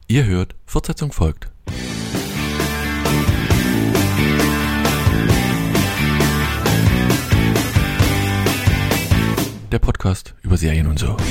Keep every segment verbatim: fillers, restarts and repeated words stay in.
Ihr hört, Fortsetzung folgt. Der Podcast über Serien und so.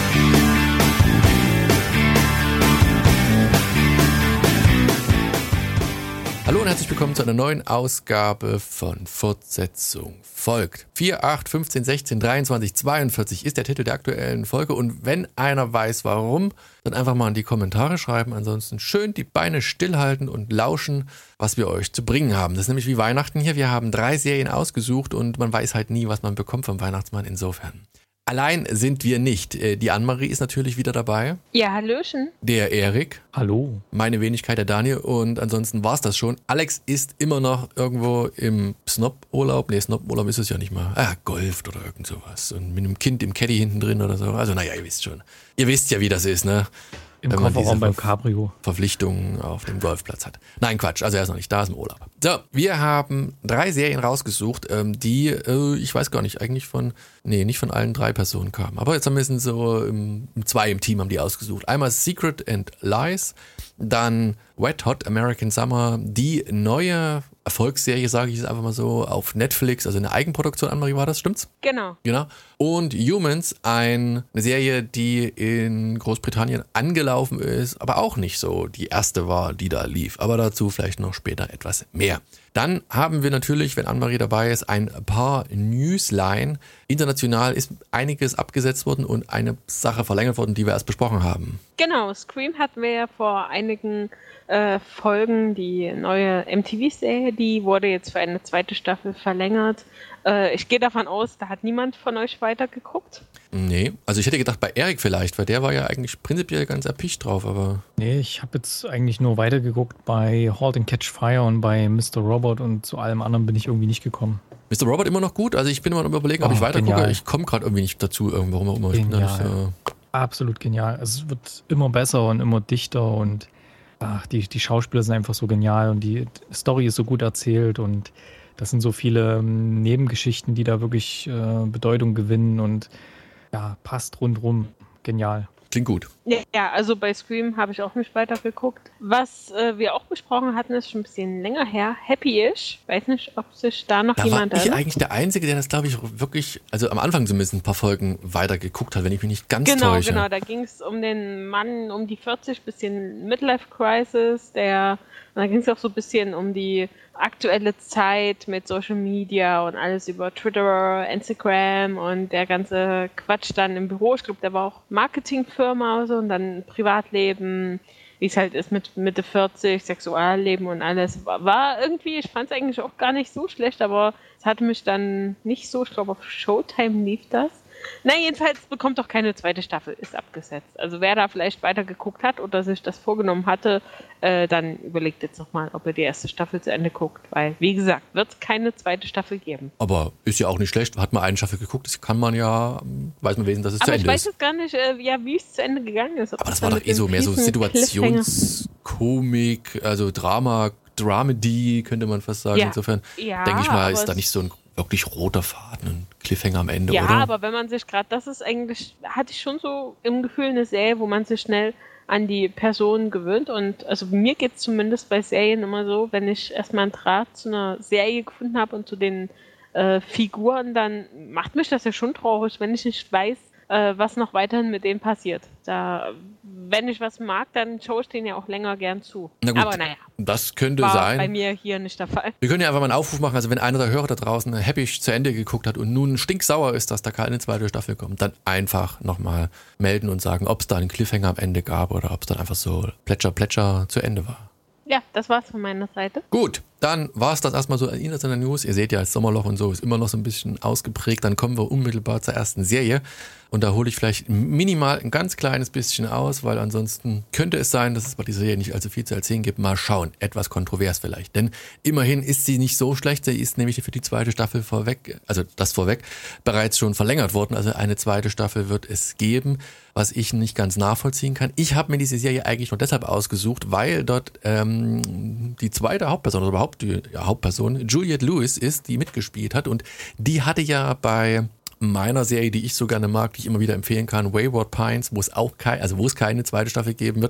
Hallo und herzlich willkommen zu einer neuen Ausgabe von Fortsetzung folgt. vier, acht, fünfzehn, sechzehn, dreiundzwanzig, zweiundvierzig ist der Titel der aktuellen Folge und wenn einer weiß warum, dann einfach mal in die Kommentare schreiben. Ansonsten schön die Beine stillhalten und lauschen, was wir euch zu bringen haben. Das ist nämlich wie Weihnachten hier. Wir haben drei Serien ausgesucht und man weiß halt nie, was man bekommt vom Weihnachtsmann. Insofern. Allein sind wir nicht. Die Annemarie ist natürlich wieder dabei. Ja, hallöchen. Der Erik. Hallo. Meine Wenigkeit, der Daniel. Und ansonsten war's das schon. Alex ist immer noch irgendwo im Snob-Urlaub. Nee, Snob-Urlaub ist es ja nicht mal. Ah, golft oder irgend sowas. Und mit einem Kind im Caddy hinten drin oder so. Also naja, ihr wisst schon. Ihr wisst ja, wie das ist, ne? Im Kofferraum beim Cabrio. Verpflichtungen auf dem Golfplatz hat. Nein, Quatsch. Also er ist noch nicht da, ist im Urlaub. So, wir haben drei Serien rausgesucht, die, äh, ich weiß gar nicht, eigentlich von, nee, nicht von allen drei Personen kamen. Aber jetzt haben wir es so im, zwei im Team haben die ausgesucht. Einmal Secret and Lies, dann Wet Hot American Summer, die neue Erfolgsserie, sage ich es einfach mal so, auf Netflix, also eine Eigenproduktion, Annemarie, war das, stimmt's? Genau. Genau. Und Humans, ein, eine Serie, die in Großbritannien angelaufen ist, aber auch nicht so die erste war, die da lief. Aber dazu vielleicht noch später etwas mehr. Dann haben wir natürlich, wenn Annemarie dabei ist, ein paar Newsline. International ist einiges abgesetzt worden und eine Sache verlängert worden, die wir erst besprochen haben. Genau, Scream hatten wir ja vor einigen äh, Folgen, die neue M T V-Serie, die wurde jetzt für eine zweite Staffel verlängert. Äh, ich gehe davon aus, da hat niemand von euch weitergeguckt. Nee, also ich hätte gedacht bei Erik vielleicht, weil der war ja eigentlich prinzipiell ganz erpicht drauf, aber... Nee, ich habe jetzt eigentlich nur weitergeguckt bei Halt and Catch Fire und bei Mister Robot und zu allem anderen bin ich irgendwie nicht gekommen. Mister Robot immer noch gut? Also ich bin immer noch überlegen, ob oh, ich weitergucke. Genial. Ich komme gerade irgendwie nicht dazu, warum auch immer. Ich bin da nicht so... Absolut genial. Also es wird immer besser und immer dichter und ach, die, die Schauspieler sind einfach so genial und die Story ist so gut erzählt und das sind so viele ähm, Nebengeschichten, die da wirklich äh, Bedeutung gewinnen und ja, passt rundrum. Genial. Klingt gut. Ja, also bei Scream habe ich auch nicht weitergeguckt. Was äh, wir auch besprochen hatten, ist schon ein bisschen länger her. Happy-ish. Weiß nicht, ob sich da noch da jemand... Da war ich erinnert. eigentlich der Einzige, der das, glaube ich, wirklich, also am Anfang zumindest ein paar Folgen weitergeguckt hat, wenn ich mich nicht ganz genau, täusche. Genau, genau. Da ging es um den Mann um die vierzig, bisschen Midlife-Crisis, der... Und da ging es auch so ein bisschen um die aktuelle Zeit mit Social Media und alles über Twitter, Instagram und der ganze Quatsch dann im Büro. Ich glaube, der war auch Marketingfirma oder so und dann Privatleben, wie es halt ist mit Mitte vierzig, Sexualleben und alles. War irgendwie, ich fand es eigentlich auch gar nicht so schlecht, aber es hatte mich dann nicht so, ich glaube auf Showtime lief das. Na, jedenfalls bekommt doch keine zweite Staffel, ist abgesetzt. Also wer da vielleicht weitergeguckt hat oder sich das vorgenommen hatte, äh, dann überlegt jetzt nochmal, ob er die erste Staffel zu Ende guckt. Weil, wie gesagt, wird es keine zweite Staffel geben. Aber ist ja auch nicht schlecht. Hat man eine Staffel geguckt, das kann man ja, weiß man wesen, dass es Aber zu Ende ist. Aber ich weiß jetzt gar nicht, äh, ja, wie es zu Ende gegangen ist. Aber das war doch eh so mehr so Situationskomik, also Drama, Dramedy, könnte man fast sagen. Ja. Insofern ja, denke ich mal, ist da nicht so ein wirklich roter Faden, ein Cliffhanger am Ende, ja, oder? Ja, aber wenn man sich gerade, das ist eigentlich, hatte ich schon so im Gefühl eine Serie, wo man sich schnell an die Person gewöhnt und also mir geht es zumindest bei Serien immer so, wenn ich erstmal einen Draht zu einer Serie gefunden habe und zu den äh, Figuren, dann macht mich das ja schon traurig, wenn ich nicht weiß, äh, was noch weiterhin mit denen passiert. Da, wenn ich was mag, dann schaue ich denen ja auch länger gern zu. Na gut, aber naja. Das könnte war sein. bei mir hier nicht der Fall. Wir können ja einfach mal einen Aufruf machen, also wenn einer der Hörer da draußen Happy zu Ende geguckt hat und nun stinksauer ist, dass da keine zweite Staffel kommt, dann einfach nochmal melden und sagen, ob es da einen Cliffhanger am Ende gab oder ob es dann einfach so plätscher, plätscher zu Ende war. Ja, das war's von meiner Seite. Gut, dann war es das erstmal so in der News. Ihr seht ja, das Sommerloch und so ist immer noch so ein bisschen ausgeprägt. Dann kommen wir unmittelbar zur ersten Serie. Und da hole ich vielleicht minimal ein ganz kleines bisschen aus, weil ansonsten könnte es sein, dass es bei dieser Serie nicht allzu viel zu erzählen gibt. Mal schauen, etwas kontrovers vielleicht. Denn immerhin ist sie nicht so schlecht. Sie ist nämlich für die zweite Staffel vorweg, also das vorweg, bereits schon verlängert worden. Also eine zweite Staffel wird es geben, was ich nicht ganz nachvollziehen kann. Ich habe mir diese Serie eigentlich nur deshalb ausgesucht, weil dort ähm, die zweite Hauptperson, oder überhaupt die ja, Hauptperson, Juliette Lewis ist, die mitgespielt hat. Und die hatte ja bei meiner Serie, die ich so gerne mag, die ich immer wieder empfehlen kann, Wayward Pines, wo es auch kein, also wo es keine zweite Staffel geben wird,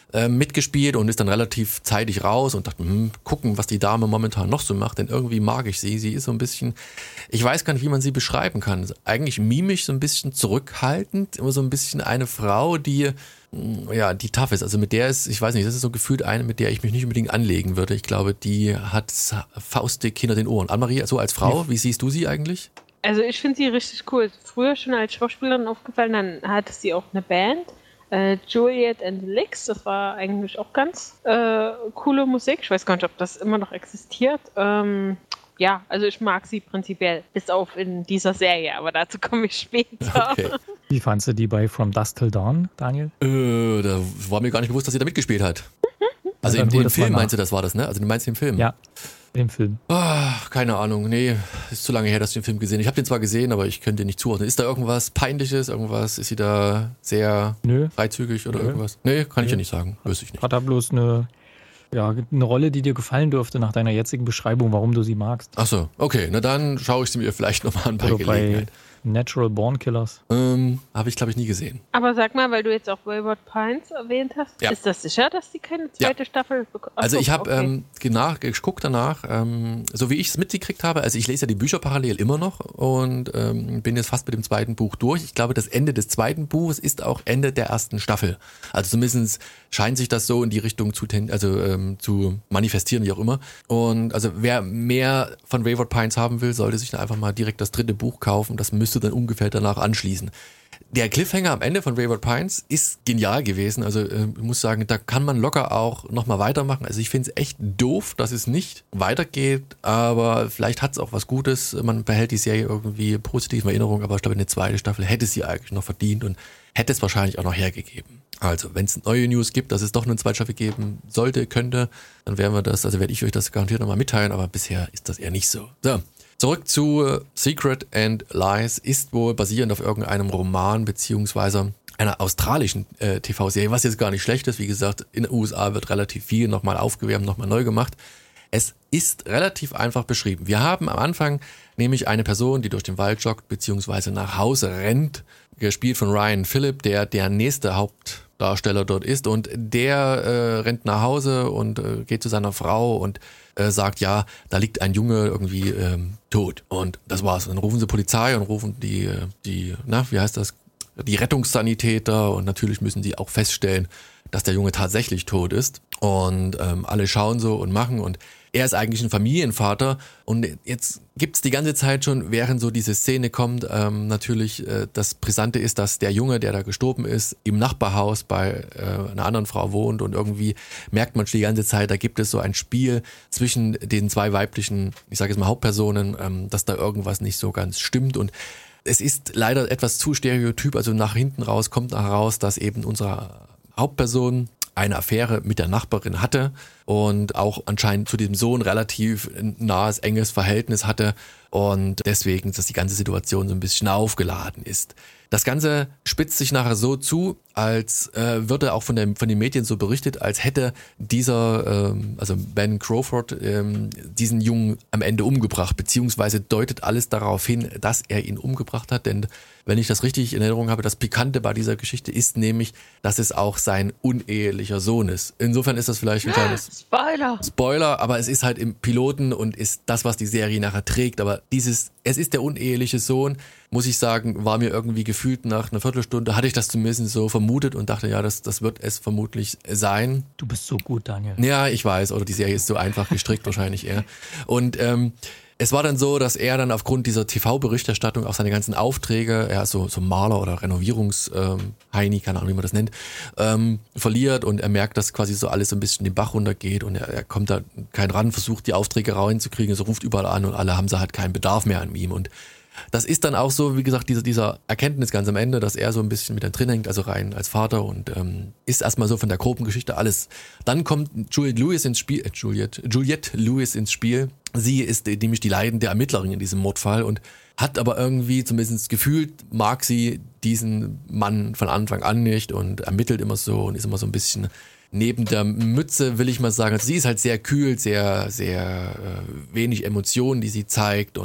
äh, mitgespielt und ist dann relativ zeitig raus und dachte, hm, gucken, was die Dame momentan noch so macht, denn irgendwie mag ich sie. Sie ist so ein bisschen, ich weiß gar nicht, wie man sie beschreiben kann. Eigentlich mimisch, so ein bisschen zurückhaltend, immer so ein bisschen eine Frau, die ja, die tough ist. Also mit der ist, ich weiß nicht, das ist so gefühlt eine, mit der ich mich nicht unbedingt anlegen würde. Ich glaube, die hat faustdick hinter den Ohren. Annemarie, so als Frau, wie siehst du sie eigentlich? Also ich finde sie richtig cool. Früher schon als Schauspielerin aufgefallen, dann hatte sie auch eine Band, äh, Juliet and the Licks. Das war eigentlich auch ganz äh, coole Musik. Ich weiß gar nicht, ob das immer noch existiert. Ähm, ja, also ich mag sie prinzipiell, bis auf in dieser Serie, aber dazu komme ich später. Okay. Wie fandst du die bei From Dusk Till Dawn, Daniel? Äh, da war mir gar nicht bewusst, dass sie da mitgespielt hat. Also ja, in dem Film Film meinst du, das war das, ne? Also du meinst den Film? Ja, den Film. Ach, keine Ahnung, nee, ist zu lange her, dass ich den Film gesehen habe. Ich habe den zwar gesehen, aber ich könnte den nicht zuordnen. Ist da irgendwas Peinliches, irgendwas? Ist sie da sehr Nö. freizügig oder Nö. irgendwas? Nee, kann ich Nö. ja nicht sagen, wüsste ich nicht. Hat da bloß eine, ja, eine Rolle, die dir gefallen dürfte nach deiner jetzigen Beschreibung, warum du sie magst. Ach so, okay, na dann schaue ich sie mir vielleicht nochmal an bei Oder bei Gelegenheit. Natural Born Killers. Ähm, habe ich, glaube ich, nie gesehen. Aber sag mal, weil du jetzt auch Wayward Pines erwähnt hast, Ja. ist das sicher, dass die keine zweite Staffel bekommen? Also ich habe okay. ähm, nach, geguckt danach, ähm, so wie ich es mitgekriegt habe, also ich lese ja die Bücher parallel immer noch und ähm, bin jetzt fast mit dem zweiten Buch durch. Ich glaube, das Ende des zweiten Buches ist auch Ende der ersten Staffel. Also zumindest scheint sich das so in die Richtung zu, ten, also, ähm, zu manifestieren, wie auch immer. Und also wer mehr von Wayward Pines haben will, sollte sich dann einfach mal direkt das dritte Buch kaufen. Das müsste dann ungefähr danach anschließen. Der Cliffhanger am Ende von Wayward Pines ist genial gewesen. Also äh, ich muss sagen, da kann man locker auch nochmal weitermachen. Also ich finde es echt doof, dass es nicht weitergeht, aber vielleicht hat es auch was Gutes. Man behält die Serie irgendwie positiv in Erinnerung, aber ich glaube, eine zweite Staffel hätte sie eigentlich noch verdient und hätte es wahrscheinlich auch noch hergegeben. Also, wenn es neue News gibt, dass es doch eine zweite Staffel geben sollte, könnte, dann werden wir das, also werde ich euch das garantiert nochmal mitteilen, aber bisher ist das eher nicht so. So. Zurück zu äh, Secret and Lies ist wohl basierend auf irgendeinem Roman beziehungsweise einer australischen äh, T V-Serie, was jetzt gar nicht schlecht ist. Wie gesagt, in den U S A wird relativ viel nochmal aufgewärmt, nochmal neu gemacht. Es ist relativ einfach beschrieben. Wir haben am Anfang nämlich eine Person, die durch den Wald joggt beziehungsweise nach Hause rennt, gespielt von Ryan Phillip, der der nächste Hauptdarsteller dort ist und der äh, rennt nach Hause und äh, geht zu seiner Frau und äh, sagt, ja, da liegt ein Junge irgendwie ähm, tot und das war's. Dann rufen sie Polizei und rufen die, die, na, wie heißt das, die Rettungssanitäter und natürlich müssen die auch feststellen, dass der Junge tatsächlich tot ist und ähm, alle schauen so und machen und er ist eigentlich ein Familienvater und jetzt gibt's die ganze Zeit schon, während so diese Szene kommt, ähm, natürlich äh, das Brisante ist, dass der Junge, der da gestorben ist, im Nachbarhaus bei äh, einer anderen Frau wohnt und irgendwie merkt man schon die ganze Zeit, da gibt es so ein Spiel zwischen den zwei weiblichen, ich sage jetzt mal Hauptpersonen, ähm, dass da irgendwas nicht so ganz stimmt und es ist leider etwas zu stereotyp, also nach hinten raus kommt heraus, dass eben unsere Hauptperson eine Affäre mit der Nachbarin hatte und auch anscheinend zu dem Sohn relativ nahes, enges Verhältnis hatte und deswegen, dass die ganze Situation so ein bisschen aufgeladen ist. Das Ganze spitzt sich nachher so zu, als äh, würde auch von, der, von den Medien so berichtet, als hätte dieser, ähm, also Ben Crawford, ähm, diesen Jungen am Ende umgebracht, beziehungsweise deutet alles darauf hin, dass er ihn umgebracht hat, denn wenn ich das richtig in Erinnerung habe, das Pikante bei dieser Geschichte ist nämlich, dass es auch sein unehelicher Sohn ist. Insofern ist das vielleicht ein kleines Spoiler! Spoiler, aber es ist halt im Piloten und ist das, was die Serie nachher trägt, aber dieses, es ist der uneheliche Sohn, muss ich sagen, war mir irgendwie gefühlt nach einer Viertelstunde, hatte ich das zumindest so vermutet und dachte, ja, das, das wird es vermutlich sein. Du bist so gut, Daniel. Ja, ich weiß, oder die Serie ist so einfach gestrickt wahrscheinlich eher. Und ähm, es war dann so, dass er dann aufgrund dieser T V-Berichterstattung auch seine ganzen Aufträge, er ist so, so Maler oder Renovierungs-Heini, ähm, keine Ahnung, wie man das nennt, ähm, verliert und er merkt, dass quasi so alles so ein bisschen den Bach runtergeht und er, er kommt da kein ran, versucht die Aufträge reinzukriegen, so ruft überall an und alle haben so halt keinen Bedarf mehr an ihm und das ist dann auch so, wie gesagt, dieser, dieser Erkenntnis ganz am Ende, dass er so ein bisschen mit da drin hängt, also rein als Vater und ähm, ist erstmal so von der groben Geschichte alles. Dann kommt Juliette Lewis ins Spiel, äh, Juliette, Juliette Lewis ins Spiel. Sie ist nämlich die leidende Ermittlerin in diesem Mordfall und hat aber irgendwie, zumindest gefühlt, mag sie diesen Mann von Anfang an nicht und ermittelt immer so und ist immer so ein bisschen neben der Mütze, will ich mal sagen. Also sie ist halt sehr kühl, sehr, sehr äh, wenig Emotionen, die sie zeigt und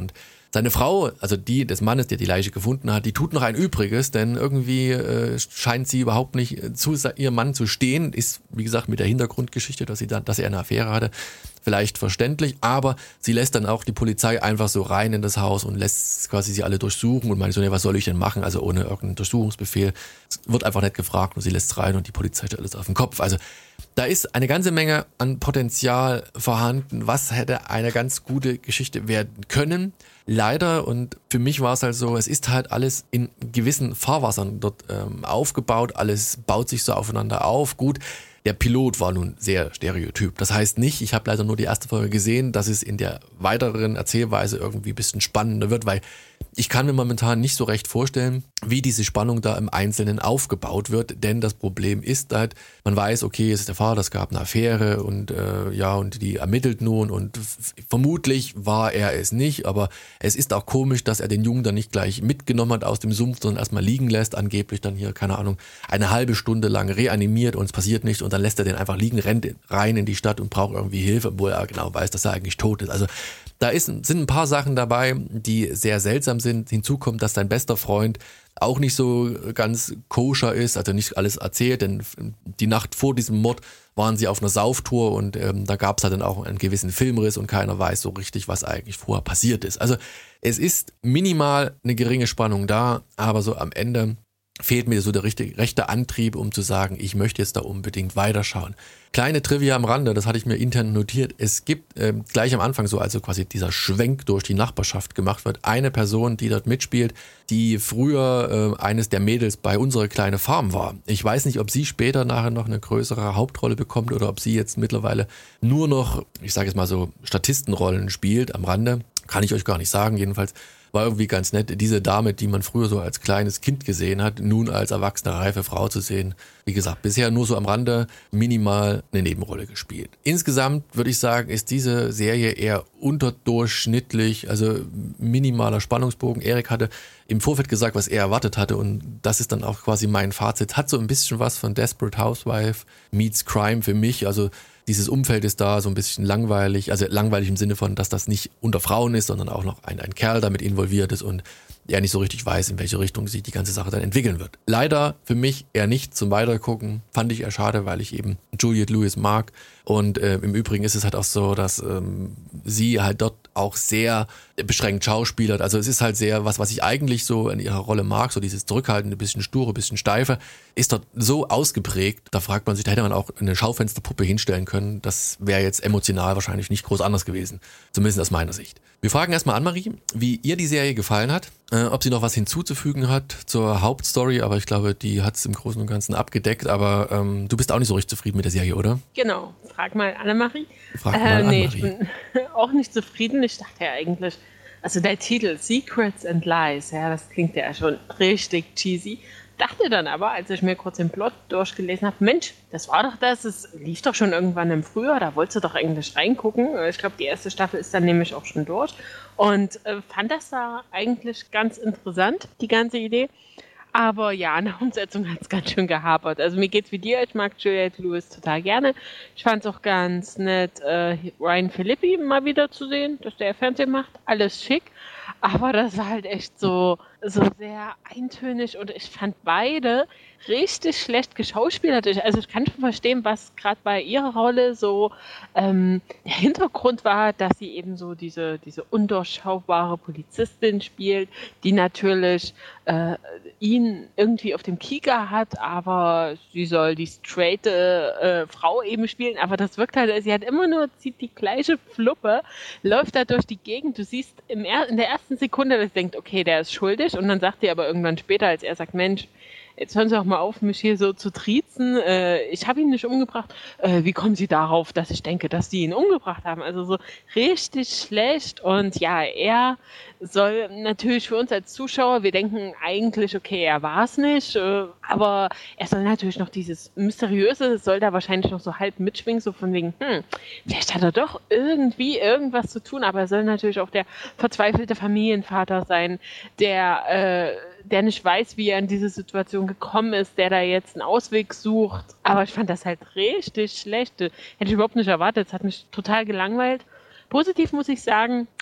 Seine Frau, also die des Mannes, der die Leiche gefunden hat, die tut noch ein Übriges, denn irgendwie äh, scheint sie überhaupt nicht zu ihrem Mann zu stehen. Ist, wie gesagt, mit der Hintergrundgeschichte, dass sie dann, dass er eine Affäre hatte, vielleicht verständlich, aber sie lässt dann auch die Polizei einfach so rein in das Haus und lässt quasi sie alle durchsuchen und meint so, nee, was soll ich denn machen? Also ohne irgendeinen Durchsuchungsbefehl. Es wird einfach nicht gefragt und sie lässt rein und die Polizei stellt alles auf den Kopf. Also da ist eine ganze Menge an Potenzial vorhanden, was hätte eine ganz gute Geschichte werden können. Leider, und für mich war es halt so, es ist halt alles in gewissen Fahrwassern dort ähm, aufgebaut, alles baut sich so aufeinander auf. Gut, der Pilot war nun sehr stereotyp. Das heißt nicht, ich habe leider nur die erste Folge gesehen, dass es in der weiteren Erzählweise irgendwie ein bisschen spannender wird, weil ich kann mir momentan nicht so recht vorstellen, wie diese Spannung da im Einzelnen aufgebaut wird, denn das Problem ist halt, man weiß, okay, es ist der Vater, es gab eine Affäre und äh, ja, und die ermittelt nun und f- vermutlich war er es nicht, aber es ist auch komisch, dass er den Jungen dann nicht gleich mitgenommen hat aus dem Sumpf, sondern erstmal liegen lässt, angeblich dann hier, keine Ahnung, eine halbe Stunde lang reanimiert und es passiert nichts und dann lässt er den einfach liegen, rennt rein in die Stadt und braucht irgendwie Hilfe, obwohl er genau weiß, dass er eigentlich tot ist. Also da ist, sind ein paar Sachen dabei, die sehr seltsam sind. Hinzu kommt, dass dein bester Freund auch nicht so ganz koscher ist, also nicht alles erzählt, denn die Nacht vor diesem Mord waren sie auf einer Sauftour und ähm, da gab es halt dann auch einen gewissen Filmriss und keiner weiß so richtig, was eigentlich vorher passiert ist. Also es ist minimal eine geringe Spannung da, aber so am Ende fehlt mir so der richtige, rechte Antrieb, um zu sagen, ich möchte jetzt da unbedingt weiterschauen. Kleine Trivia am Rande, das hatte ich mir intern notiert. Es gibt äh, gleich am Anfang so, also quasi dieser Schwenk durch die Nachbarschaft gemacht wird, eine Person, die dort mitspielt, die früher äh, eines der Mädels bei unserer kleine Farm war. Ich weiß nicht, ob sie später nachher noch eine größere Hauptrolle bekommt oder ob sie jetzt mittlerweile nur noch, ich sage jetzt mal so, Statistenrollen spielt am Rande. Kann ich euch gar nicht sagen, jedenfalls. War irgendwie ganz nett, diese Dame, die man früher so als kleines Kind gesehen hat, nun als erwachsene, reife Frau zu sehen. Wie gesagt, bisher nur so am Rande minimal eine Nebenrolle gespielt. Insgesamt würde ich sagen, ist diese Serie eher unterdurchschnittlich, also minimaler Spannungsbogen. Erik hatte im Vorfeld gesagt, was er erwartet hatte und das ist dann auch quasi mein Fazit. Hat so ein bisschen was von Desperate Housewife meets Crime für mich, also dieses Umfeld ist da so ein bisschen langweilig, also langweilig im Sinne von, dass das nicht unter Frauen ist, sondern auch noch ein, ein Kerl damit involviert ist und er nicht so richtig weiß, in welche Richtung sich die ganze Sache dann entwickeln wird. Leider für mich eher nicht zum Weitergucken, fand ich eher schade, weil ich eben Juliette Lewis mag und äh, im Übrigen ist es halt auch so, dass ähm, sie halt dort auch sehr beschränkt schauspielert, also es ist halt sehr, was was ich eigentlich so in ihrer Rolle mag, so dieses zurückhaltende, bisschen sture, bisschen steife, ist dort so ausgeprägt, da fragt man sich, da hätte man auch eine Schaufensterpuppe hinstellen können, das wäre jetzt emotional wahrscheinlich nicht groß anders gewesen, zumindest aus meiner Sicht. Wir fragen erstmal Anne-Marie, wie ihr die Serie gefallen hat, äh, ob sie noch was hinzuzufügen hat zur Hauptstory, aber ich glaube, die hat es im Großen und Ganzen abgedeckt, aber ähm, du bist auch nicht so richtig zufrieden mit der Serie, oder? Genau, frag mal Anne-Marie. Frag mal äh, Anne-Marie. Nee, ich bin auch nicht zufrieden, ich dachte ja eigentlich, also der Titel Secrets and Lies, ja, das klingt ja schon richtig cheesy. Dachte dann aber, als ich mir kurz den Plot durchgelesen habe, Mensch, das war doch das, es lief doch schon irgendwann im Frühjahr, da wolltest du doch eigentlich reingucken. Ich glaube, die erste Staffel ist dann nämlich auch schon durch und äh, fand das da eigentlich ganz interessant, die ganze Idee. Aber ja, in der Umsetzung hat es ganz schön gehapert. Also mir geht's wie dir, ich mag Juliette Lewis total gerne. Ich fand es auch ganz nett, äh, Ryan Phillippe mal wieder zu sehen, dass der Fernsehen macht. Alles schick. Aber das war halt echt so, so sehr eintönig und ich fand beide richtig schlecht geschauspielert. Also ich kann schon verstehen, was gerade bei ihrer Rolle so ähm, der Hintergrund war, dass sie eben so diese, diese undurchschaubare Polizistin spielt, die natürlich äh, ihn irgendwie auf dem Kieker hat, aber sie soll die straighte äh, Frau eben spielen, aber das wirkt halt, sie hat immer nur, zieht die gleiche Fluppe, läuft da durch die Gegend, du siehst im er- in der ersten Sekunde, dass sie denkt, okay, der ist schuldig und dann sagt sie aber irgendwann später, als er sagt, Mensch, jetzt hören Sie auch mal auf, mich hier so zu triezen. Äh, ich habe ihn nicht umgebracht. Äh, wie kommen Sie darauf, dass ich denke, dass Sie ihn umgebracht haben? Also so richtig schlecht. Und ja, er soll natürlich für uns als Zuschauer, wir denken eigentlich, okay, er war es nicht. Äh, aber er soll natürlich noch dieses Mysteriöse, soll da wahrscheinlich noch so halb mitschwingen, so von wegen, hm, vielleicht hat er doch irgendwie irgendwas zu tun. Aber er soll natürlich auch der verzweifelte Familienvater sein, der... Äh, der nicht weiß, wie er in diese Situation gekommen ist, der da jetzt einen Ausweg sucht. Aber ich fand das halt richtig schlecht. Hätte ich überhaupt nicht erwartet. Es hat mich total gelangweilt. Positiv muss ich sagen,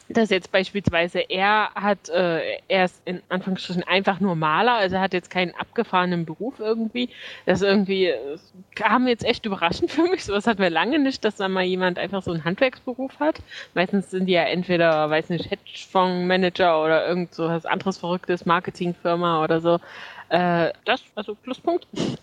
dass jetzt beispielsweise er hat, äh, er ist in Anführungsstrichen einfach nur Maler, also er hat jetzt keinen abgefahrenen Beruf irgendwie. Das irgendwie äh, kam jetzt echt überraschend für mich. Sowas hatten wir lange nicht, dass da mal jemand einfach so einen Handwerksberuf hat. Meistens sind die ja entweder, weiß nicht, Hedgefondsmanager oder irgend so was anderes verrücktes, Marketingfirma oder so. Äh, das, also Pluspunkt.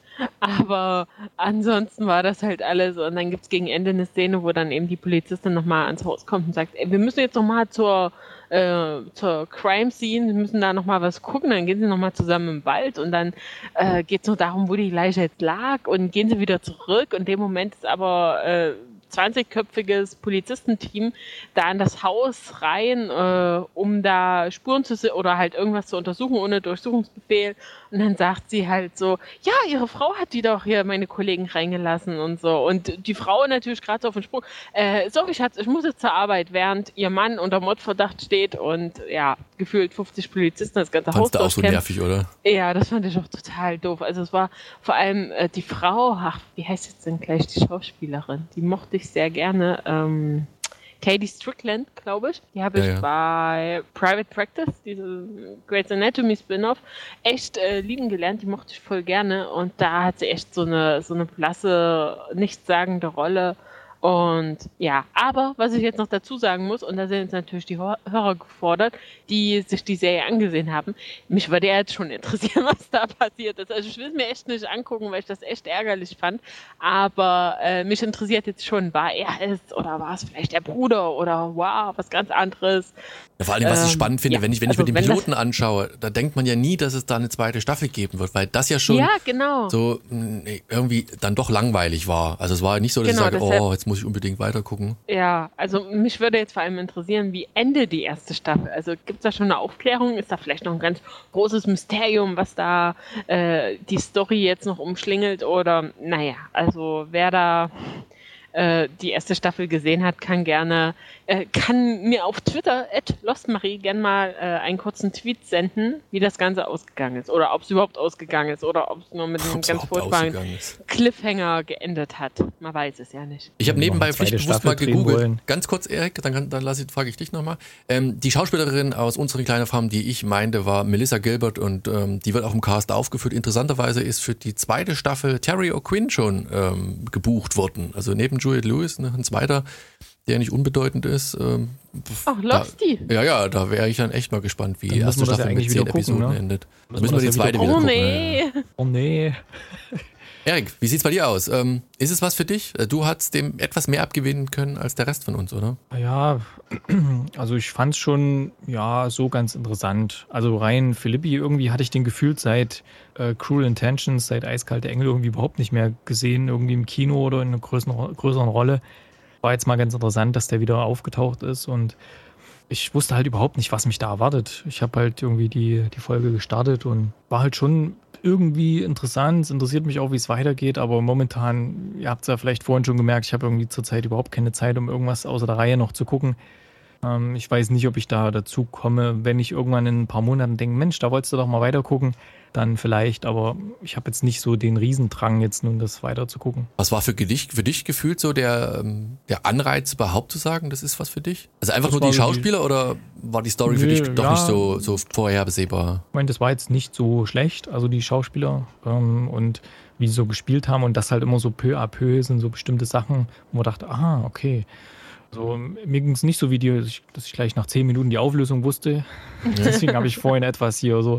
Aber ansonsten war das halt alles. Und dann gibt's gegen Ende eine Szene, wo dann eben die Polizistin nochmal ans Haus kommt und sagt, ey, wir müssen jetzt nochmal zur, äh, zur Crime Scene, wir müssen da nochmal was gucken. Dann gehen sie nochmal zusammen im Wald und dann äh, geht's nur darum, wo die Leiche jetzt lag und gehen sie wieder zurück. Und in dem Moment ist aber äh, zwanzigköpfiges Polizistenteam da in das Haus rein, äh, um da Spuren zu se- oder halt irgendwas zu untersuchen ohne Durchsuchungsbefehl. Und dann sagt sie halt so, ja, ihre Frau hat die doch hier, meine Kollegen, reingelassen und so. Und die Frau natürlich gerade so auf den Sprung, äh, sorry Schatz, ich muss jetzt zur Arbeit, während ihr Mann unter Mordverdacht steht und ja, gefühlt fünfzig Polizisten das ganze Haus Fandst du auch so durchkämmen. nervig, oder? Ja, das fand ich auch total doof. Also es war vor allem äh, die Frau, ach, wie heißt jetzt denn gleich die Schauspielerin? Die mochte ich sehr gerne. Ähm, Katie Strickland, glaube ich. Die habe ich Ja, ja. bei Private Practice, diese Grey's Anatomy Spin-off, echt äh, lieben gelernt. Die mochte ich voll gerne. Und da hat sie echt so eine, so eine blasse, nichtssagende Rolle. Und ja, aber was ich jetzt noch dazu sagen muss, und da sind jetzt natürlich die Hör- Hörer gefordert, die sich die Serie angesehen haben, mich würde ja jetzt schon interessieren, was da passiert ist. Also ich will es mir echt nicht angucken, weil ich das echt ärgerlich fand, aber äh, mich interessiert jetzt schon, war er es oder war es vielleicht der Bruder oder wow, was ganz anderes. Ja, vor allem, was ich Ähm, spannend finde, ja, wenn ich, wenn also ich mir den wenn das- Piloten anschaue, da denkt man ja nie, dass es da eine zweite Staffel geben wird, weil das ja schon Ja, genau. so mh, irgendwie dann doch langweilig war. Also es war nicht so, dass Genau, ich sage, deshalb- oh, jetzt muss ich unbedingt weitergucken. Ja, also mich würde jetzt vor allem interessieren, wie endet die erste Staffel? Also gibt es da schon eine Aufklärung? Ist da vielleicht noch ein ganz großes Mysterium, was da äh, die Story jetzt noch umschlingelt? Oder, naja, also wer da äh, die erste Staffel gesehen hat, kann gerne, äh, kann mir auf Twitter at lostmarie gerne mal äh, einen kurzen Tweet senden, wie das Ganze ausgegangen ist. Oder ob es überhaupt ausgegangen ist. Oder ob es nur mit einem Ob's ganz überhaupt furchtbaren ausgegangen ist. Cliffhanger geendet hat. Man weiß es ja nicht. Ich habe Wenn wir nebenbei noch eine zweite pflichtbewusst Staffel mal drehen gegoogelt. wollen. Ganz kurz, Erik, dann, kann- dann lass ich, frage ich dich nochmal. Ähm, die Schauspielerin aus Unsere kleine Farm, die ich meinte, war Melissa Gilbert und ähm, die wird auch im Cast aufgeführt. Interessanterweise ist für die zweite Staffel Terry O'Quinn schon ähm, gebucht worden. Also neben Juliette Lewis noch ein zweiter, der nicht unbedeutend ist. Ähm, Ach, Losty. Da, ja, ja, da wäre ich dann echt mal gespannt, wie Dann die müssen erste wir das ja Staffel mit eigentlich zehn wieder gucken, Episoden ne? endet. Da Müssen müssen wir wir die das ja zweite wieder wieder Oh gucken. ja, ja. nee. Oh nee. Erik, wie sieht's bei dir aus? Ähm, ist es was für dich? Du hast dem etwas mehr abgewinnen können als der Rest von uns, oder? Ja, also ich fand es schon, ja, so ganz interessant. Also rein Philippi, irgendwie hatte ich den Gefühl seit äh, Cruel Intentions, seit Eiskalte Engel irgendwie überhaupt nicht mehr gesehen, irgendwie im Kino oder in einer größeren, größeren Rolle. War jetzt mal ganz interessant, dass der wieder aufgetaucht ist und ich wusste halt überhaupt nicht, was mich da erwartet. Ich habe halt irgendwie die, die Folge gestartet und war halt schon irgendwie interessant. Es interessiert mich auch, wie es weitergeht, aber momentan, ihr habt es ja vielleicht vorhin schon gemerkt, ich habe irgendwie zurzeit überhaupt keine Zeit, um irgendwas außer der Reihe noch zu gucken. Ähm, ich weiß nicht, ob ich da dazu komme, wenn ich irgendwann in ein paar Monaten denke, Mensch, da wolltest du doch mal weiter gucken, dann vielleicht, aber ich habe jetzt nicht so den Riesendrang, jetzt nun das weiter zu gucken. Was war für dich, für dich gefühlt so der, ähm, der Anreiz, überhaupt zu sagen, das ist was für dich? Also einfach Das nur die war so die- Schauspieler oder war die Story für Nee, dich doch ja. nicht so, so vorhersehbar? Ich meine, das war jetzt nicht so schlecht, also die Schauspieler ähm, und wie sie so gespielt haben und das halt immer so peu à peu sind so bestimmte Sachen, wo man dachte, aha, okay. Also mir ging es nicht so wie dir, dass ich, dass ich gleich nach zehn Minuten die Auflösung wusste. Deswegen habe ich vorhin etwas hier so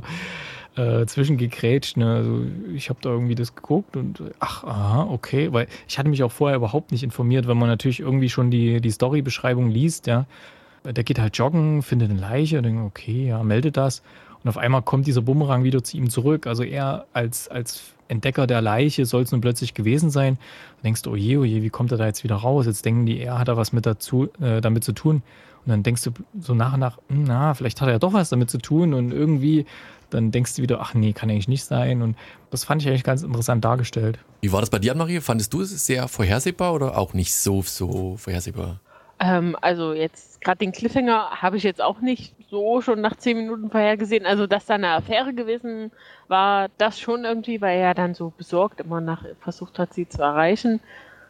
äh, zwischengegrätscht. Ne? Also ich habe da irgendwie das geguckt und ach, aha, okay. Weil ich hatte mich auch vorher überhaupt nicht informiert, wenn man natürlich irgendwie schon die, die Story-Beschreibung liest, ja. Der geht halt joggen, findet eine Leiche, denkt, okay, ja, meldet das. Und auf einmal kommt dieser Bumerang wieder zu ihm zurück. Also er als, als Entdecker der Leiche soll es nun plötzlich gewesen sein. Du denkst, oh je, oh je, wie kommt er da jetzt wieder raus? Jetzt denken die, er hat da was mit dazu, äh, damit zu tun. Und dann denkst du so nach und nach, hm, na, vielleicht hat er ja doch was damit zu tun. Und irgendwie, dann denkst du wieder, ach nee, kann eigentlich nicht sein. Und das fand ich eigentlich ganz interessant dargestellt. Wie war das bei dir, Anne-Marie? Fandest du es sehr vorhersehbar oder auch nicht so, so vorhersehbar? Ähm, also jetzt gerade den Cliffhanger habe ich jetzt auch nicht so schon nach zehn Minuten vorhergesehen. Also dass da eine Affäre gewesen war, das schon irgendwie, weil er dann so besorgt immer nach versucht hat, sie zu erreichen.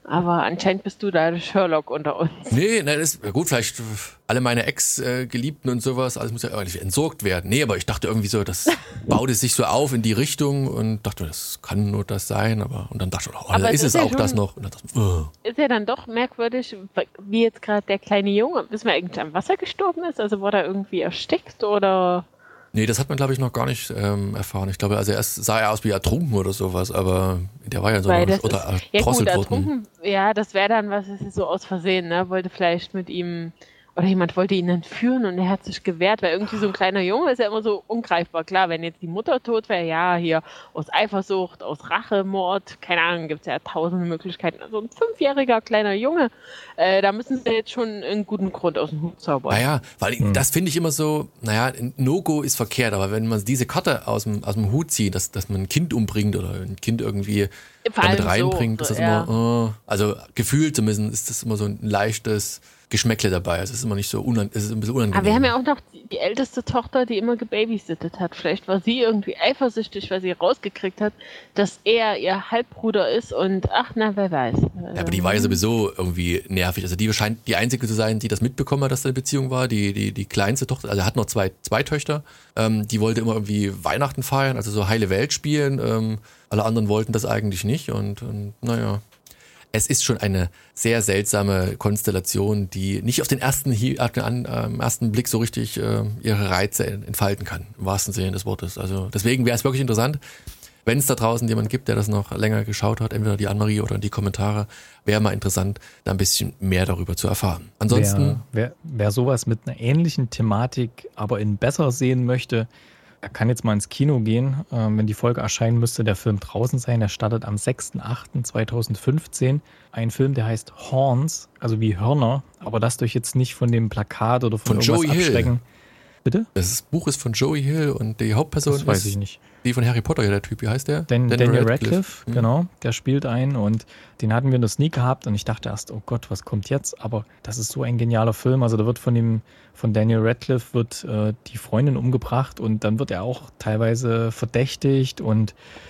Aber anscheinend bist du da der Sherlock unter uns. Nee, na, das ist gut, vielleicht alle meine Ex-Geliebten und sowas, alles muss ja irgendwie entsorgt werden. Nee, aber ich dachte irgendwie so, das baute sich so auf in die Richtung und dachte, das kann nur das sein, aber und dann dachte ich, oh, da ist es ja auch das noch. Und dann dachte ich, oh. Ist ja dann doch merkwürdig, wie jetzt gerade der kleine Junge, wissen wir eigentlich am Wasser gestorben ist? Also wurde er irgendwie erstickt oder? Nee, das hat man, glaube ich, noch gar nicht ähm, erfahren. Ich glaube, also erst sah er aus wie ertrunken oder sowas, aber der war ja so Weil das oder ist, ja gut, worden. ertrunken, ja, das wäre dann was, ist so aus Versehen, ne? Wollte vielleicht mit ihm, oder jemand wollte ihn entführen und er hat sich gewehrt, weil irgendwie so ein kleiner Junge ist ja immer so ungreifbar. Klar, wenn jetzt die Mutter tot wäre, ja, hier aus Eifersucht, aus Rache, Mord, keine Ahnung, gibt es ja tausende Möglichkeiten. Also ein fünfjähriger kleiner Junge, äh, da müssen sie jetzt schon einen guten Grund aus dem Hut zaubern. Naja, weil hm. das finde ich immer so, naja, ein No-Go ist verkehrt, aber wenn man diese Karte aus dem, aus dem Hut zieht, dass, dass man ein Kind umbringt oder ein Kind irgendwie damit reinbringt, so, ist das ja. immer, oh, also gefühlt zumindest ist das immer so ein leichtes Geschmäckle dabei. Es ist immer nicht so unan- es ist ein bisschen unangenehm. Aber wir haben ja auch noch die, die älteste Tochter, die immer gebabysittet hat. Vielleicht war sie irgendwie eifersüchtig, weil sie rausgekriegt hat, dass er ihr Halbbruder ist und ach, na, wer weiß. Ja, aber die war ja sowieso irgendwie nervig. Also die scheint die einzige zu sein, die das mitbekommen hat, dass da eine Beziehung war. Die, die, die kleinste Tochter, also er hat noch zwei, zwei Töchter, ähm, die wollte immer irgendwie Weihnachten feiern, also so heile Welt spielen. Ähm, alle anderen wollten das eigentlich nicht und, und naja. Es ist schon eine sehr seltsame Konstellation, die nicht auf den ersten, auf den ähm, ersten Blick so richtig äh, ihre Reize entfalten kann, im wahrsten Sinne des Wortes. Also deswegen wäre es wirklich interessant, wenn es da draußen jemanden gibt, der das noch länger geschaut hat, entweder die Annemarie oder in die Kommentare, wäre mal interessant, da ein bisschen mehr darüber zu erfahren. Ansonsten... Wer, wer, wer sowas mit einer ähnlichen Thematik aber in besser sehen möchte, er kann jetzt mal ins Kino gehen. Ähm, wenn die Folge erscheinen, müsste der Film draußen sein. Der startet am sechster achter zweitausendfünfzehn. Ein Film, der heißt Horns, also wie Hörner. Aber lasst euch jetzt nicht von dem Plakat oder von, von irgendwas Joey abschrecken. Hill. Bitte? Das Buch ist von Joey Hill und die Hauptperson das weiß ist ich nicht. Die von Harry Potter, ja, der Typ, wie heißt der? Dan, Daniel, Daniel Radcliffe, Radcliffe mhm. genau, der spielt einen und den hatten wir in der Sneak gehabt und ich dachte erst, oh Gott, was kommt jetzt? Aber das ist so ein genialer Film, also da wird von dem, von Daniel Radcliffe wird äh, die Freundin umgebracht und dann wird er auch teilweise verdächtigt und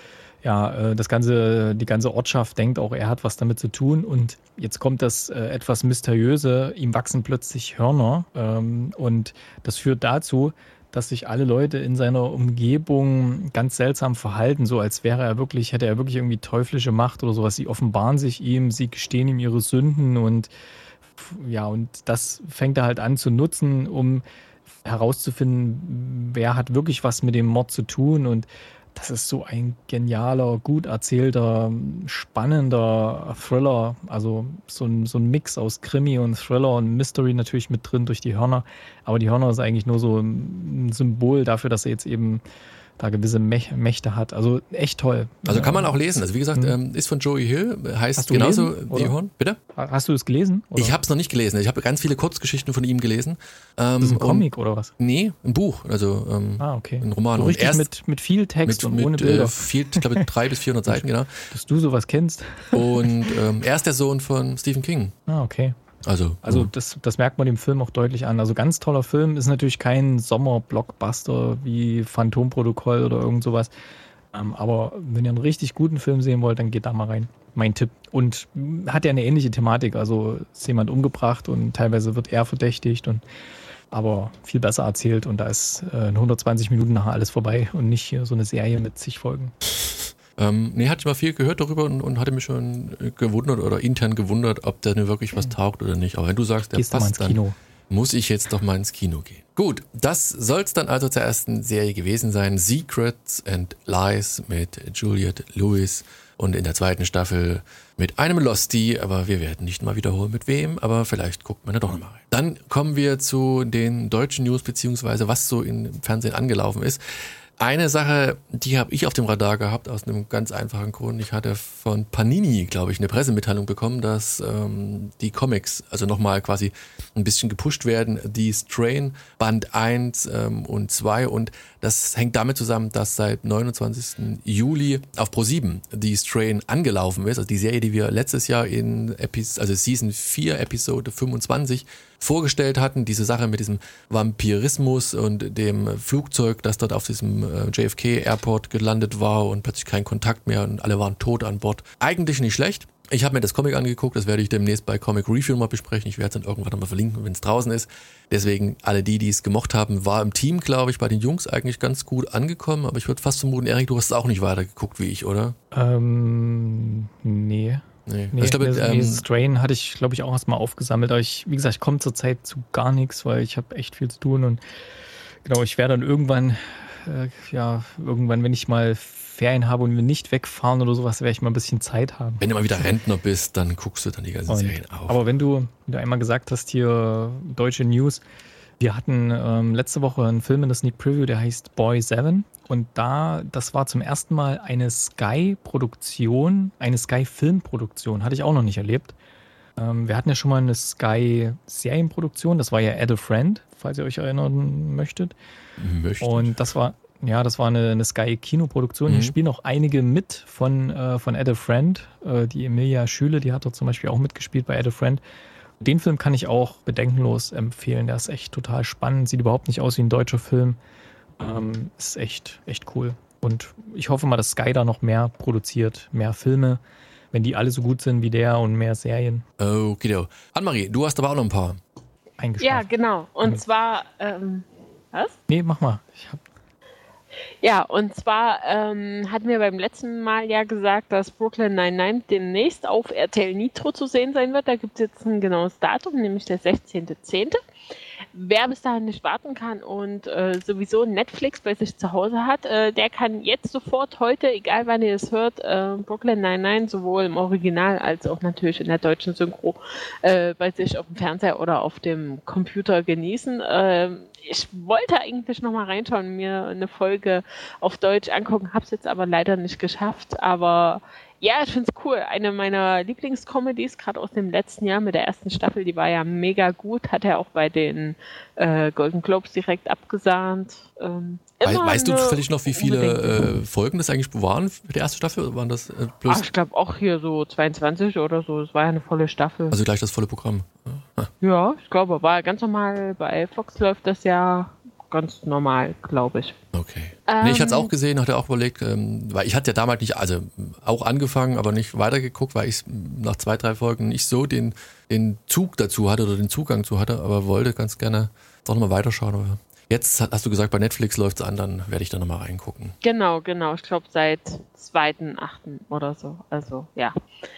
ja, das ganze, die ganze Ortschaft denkt auch, er hat was damit zu tun und jetzt kommt das äh, etwas Mysteriöse, ihm wachsen plötzlich Hörner ähm, und das führt dazu, dass sich alle Leute in seiner Umgebung ganz seltsam verhalten, so als wäre er wirklich, hätte er wirklich irgendwie teuflische Macht oder sowas. Sie offenbaren sich ihm, sie gestehen ihm ihre Sünden und ja, und das fängt er halt an zu nutzen, um herauszufinden, wer hat wirklich was mit dem Mord zu tun und das ist so ein genialer, gut erzählter, spannender Thriller. Also so ein, so ein Mix aus Krimi und Thriller und Mystery natürlich mit drin durch die Hörner. Aber die Hörner ist eigentlich nur so ein Symbol dafür, dass er jetzt eben da gewisse Mächte hat. Also echt toll. Also kann man auch lesen. Also wie gesagt, mhm. ist von Joey Hill, heißt Hast du genauso gelesen, wie Horn. Bitte? Hast du es gelesen? Oder? Ich habe es noch nicht gelesen. Ich habe ganz viele Kurzgeschichten von ihm gelesen. Ähm, das ist ein Comic oder was? Nee, ein Buch. Also ähm, ah, okay. ein Roman. So und richtig erst mit, mit viel Text mit, und ohne mit, Bilder. Äh, viel, ich glaube drei bis vierhundert Seiten, genau. Dass du sowas kennst. Und ähm, er ist der Sohn von Stephen King. Ah, okay. Also, also ja. das, das merkt man dem Film auch deutlich an. Also ganz toller Film, ist natürlich kein Sommer-Blockbuster wie Phantomprotokoll oder irgend sowas. Ähm, aber wenn ihr einen richtig guten Film sehen wollt, dann geht da mal rein. Mein Tipp. Und hat ja eine ähnliche Thematik. Also ist jemand umgebracht und teilweise wird er verdächtigt. Und, aber viel besser erzählt. Und da ist äh, in hundertzwanzig Minuten nachher alles vorbei und nicht hier so eine Serie mit zig Folgen. Ähm, nee, hatte ich mal viel gehört darüber und, und hatte mich schon gewundert oder intern gewundert, ob der nur wirklich was taugt oder nicht. Aber wenn du sagst, der Gehst passt, mal ins Kino. Dann muss ich jetzt doch mal ins Kino gehen. Gut, das soll es dann also zur ersten Serie gewesen sein. Secrets and Lies mit Juliette Lewis und in der zweiten Staffel mit einem Losty, aber wir werden nicht mal wiederholen mit wem, aber vielleicht guckt man da doch nochmal rein. Dann kommen wir zu den deutschen News, beziehungsweise was so im Fernsehen angelaufen ist. Eine Sache, die habe ich auf dem Radar gehabt, aus einem ganz einfachen Grund. Ich hatte von Panini, glaube ich, eine Pressemitteilung bekommen, dass ähm, die Comics, also nochmal quasi ein bisschen gepusht werden. Die Strain Band eins ähm, und zwei und das hängt damit zusammen, dass seit neunundzwanzigsten Juli auf ProSieben die Strain angelaufen ist. Also die Serie, die wir letztes Jahr in Epis- also Season vier, Episode fünfundzwanzig vorgestellt hatten. Diese Sache mit diesem Vampirismus und dem Flugzeug, das dort auf diesem äh, J F K Airport gelandet war und plötzlich kein Kontakt mehr und alle waren tot an Bord. Eigentlich nicht schlecht. Ich habe mir das Comic angeguckt, das werde ich demnächst bei Comic Review mal besprechen. Ich werde es dann irgendwann nochmal verlinken, wenn es draußen ist. Deswegen, alle die, die es gemocht haben, war im Team, glaube ich, bei den Jungs eigentlich ganz gut angekommen. Aber ich würde fast vermuten, Erik, du hast es auch nicht weitergeguckt wie ich, oder? Ähm, nee. Nee. Nee, Also ich glaube, nee, ähm, nee, Strain hatte ich, glaube ich, auch erstmal aufgesammelt. Aber ich, wie gesagt, ich komme zurzeit zu gar nichts, weil ich habe echt viel zu tun. Und genau, ich werde dann irgendwann, äh, ja, irgendwann, wenn ich mal Ferien habe und wir nicht wegfahren oder sowas, werde ich mal ein bisschen Zeit haben. wenn du mal wieder Rentner bist, dann guckst du dann die ganzen Und, Serien auf. aber wenn du, wenn du einmal gesagt hast, hier deutsche News, wir hatten ähm, letzte Woche einen Film in der Sneak Preview, der heißt Boy Seven. Und da, das war zum ersten Mal eine Sky-Produktion, eine Sky-Filmproduktion, hatte ich auch noch nicht erlebt. Ähm, wir hatten ja schon mal eine Sky-Serienproduktion, das war ja Add a Friend, falls ihr euch erinnern möchtet. Möchtet. Und das war, ja, das war eine, eine Sky-Kinoproduktion. Mhm. Hier spielen auch einige mit von, äh, von Add a Friend. Äh, die Emilia Schüle, die hat da zum Beispiel auch mitgespielt bei Add a Friend. Den Film kann ich auch bedenkenlos empfehlen. Der ist echt total spannend, sieht überhaupt nicht aus wie ein deutscher Film. Ähm, ist echt, echt cool. Und ich hoffe mal, dass Sky da noch mehr produziert, mehr Filme, wenn die alle so gut sind wie der und mehr Serien Okay, Annemarie, du hast aber auch noch ein paar. eingeschlafen. Ja, genau. Und Mhm. zwar, ähm, was? Nee, mach mal. Ich hab, Ja, und zwar ähm, hatten wir beim letzten Mal ja gesagt, dass Brooklyn Nine-Nine demnächst auf R T L Nitro zu sehen sein wird. Da gibt es jetzt ein genaues Datum, nämlich der sechzehnter zehnte Wer bis dahin nicht warten kann und äh, sowieso Netflix bei sich zu Hause hat, äh, der kann jetzt sofort heute, egal wann ihr es hört, äh, Brooklyn Nine-Nine sowohl im Original als auch natürlich in der deutschen Synchro äh, bei sich auf dem Fernseher oder auf dem Computer genießen. Äh, ich wollte eigentlich noch mal reinschauen, mir eine Folge auf Deutsch angucken, habe es jetzt aber leider nicht geschafft, aber ja, ich finde es cool. Eine meiner Lieblingscomedies, gerade aus dem letzten Jahr mit der ersten Staffel, die war ja mega gut, hat er auch bei den äh, Golden Globes direkt abgesahnt. Ähm, Wei- immer weißt du eine zufällig noch, wie viele unbedingte- äh, Folgen das eigentlich waren für die erste Staffel? Oder waren das äh, Ach, bloß, ich glaube auch hier so zweiundzwanzig oder so. Es war ja eine volle Staffel. also gleich das volle Programm? Ah. Ja, ich glaube, war ganz normal. Bei Fox läuft das ja ganz normal, glaube ich. Okay. Ähm, nee, ich hatte es auch gesehen, hatte auch überlegt, ähm, weil ich hatte ja damals nicht, also auch angefangen, aber nicht weitergeguckt, weil ich nach zwei, drei Folgen nicht so den, den Zug dazu hatte oder den Zugang zu hatte, aber wollte ganz gerne doch nochmal weiterschauen. Aber jetzt hast du gesagt, bei Netflix läuft es an, dann werde ich da nochmal reingucken. Genau, genau. Ich glaube seit zweiten achten oder so. Also ja.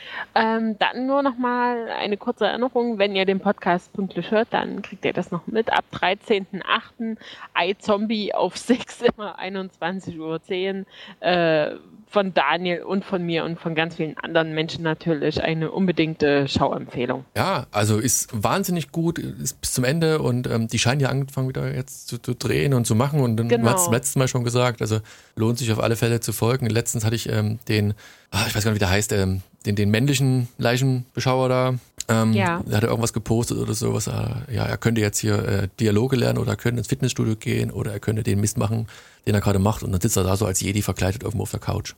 Ähm, dann nur noch mal eine kurze Erinnerung, wenn ihr den Podcast pünktlich hört, dann kriegt ihr das noch mit. Ab dreizehnten achten iZombie auf sechs, immer einundzwanzig Uhr zehn äh, von Daniel und von mir und von ganz vielen anderen Menschen natürlich eine unbedingte Schauempfehlung. Ja, also ist wahnsinnig gut, ist bis zum Ende und ähm, die scheinen ja angefangen wieder jetzt zu, zu drehen und zu machen und dann Genau. hat es beim letzten Mal schon gesagt, also lohnt sich auf alle Fälle zu folgen. Letztens hatte ich ähm, den, ah, ich weiß gar nicht, wie der heißt, ähm, den, den männlichen Leichenbeschauer da, ähm, Ja. der hatte irgendwas gepostet oder so, was er, ja, er könnte jetzt hier äh, Dialoge lernen oder er könnte ins Fitnessstudio gehen oder er könnte den Mist machen, den er gerade macht und dann sitzt er da so als Jedi verkleidet irgendwo auf der Couch.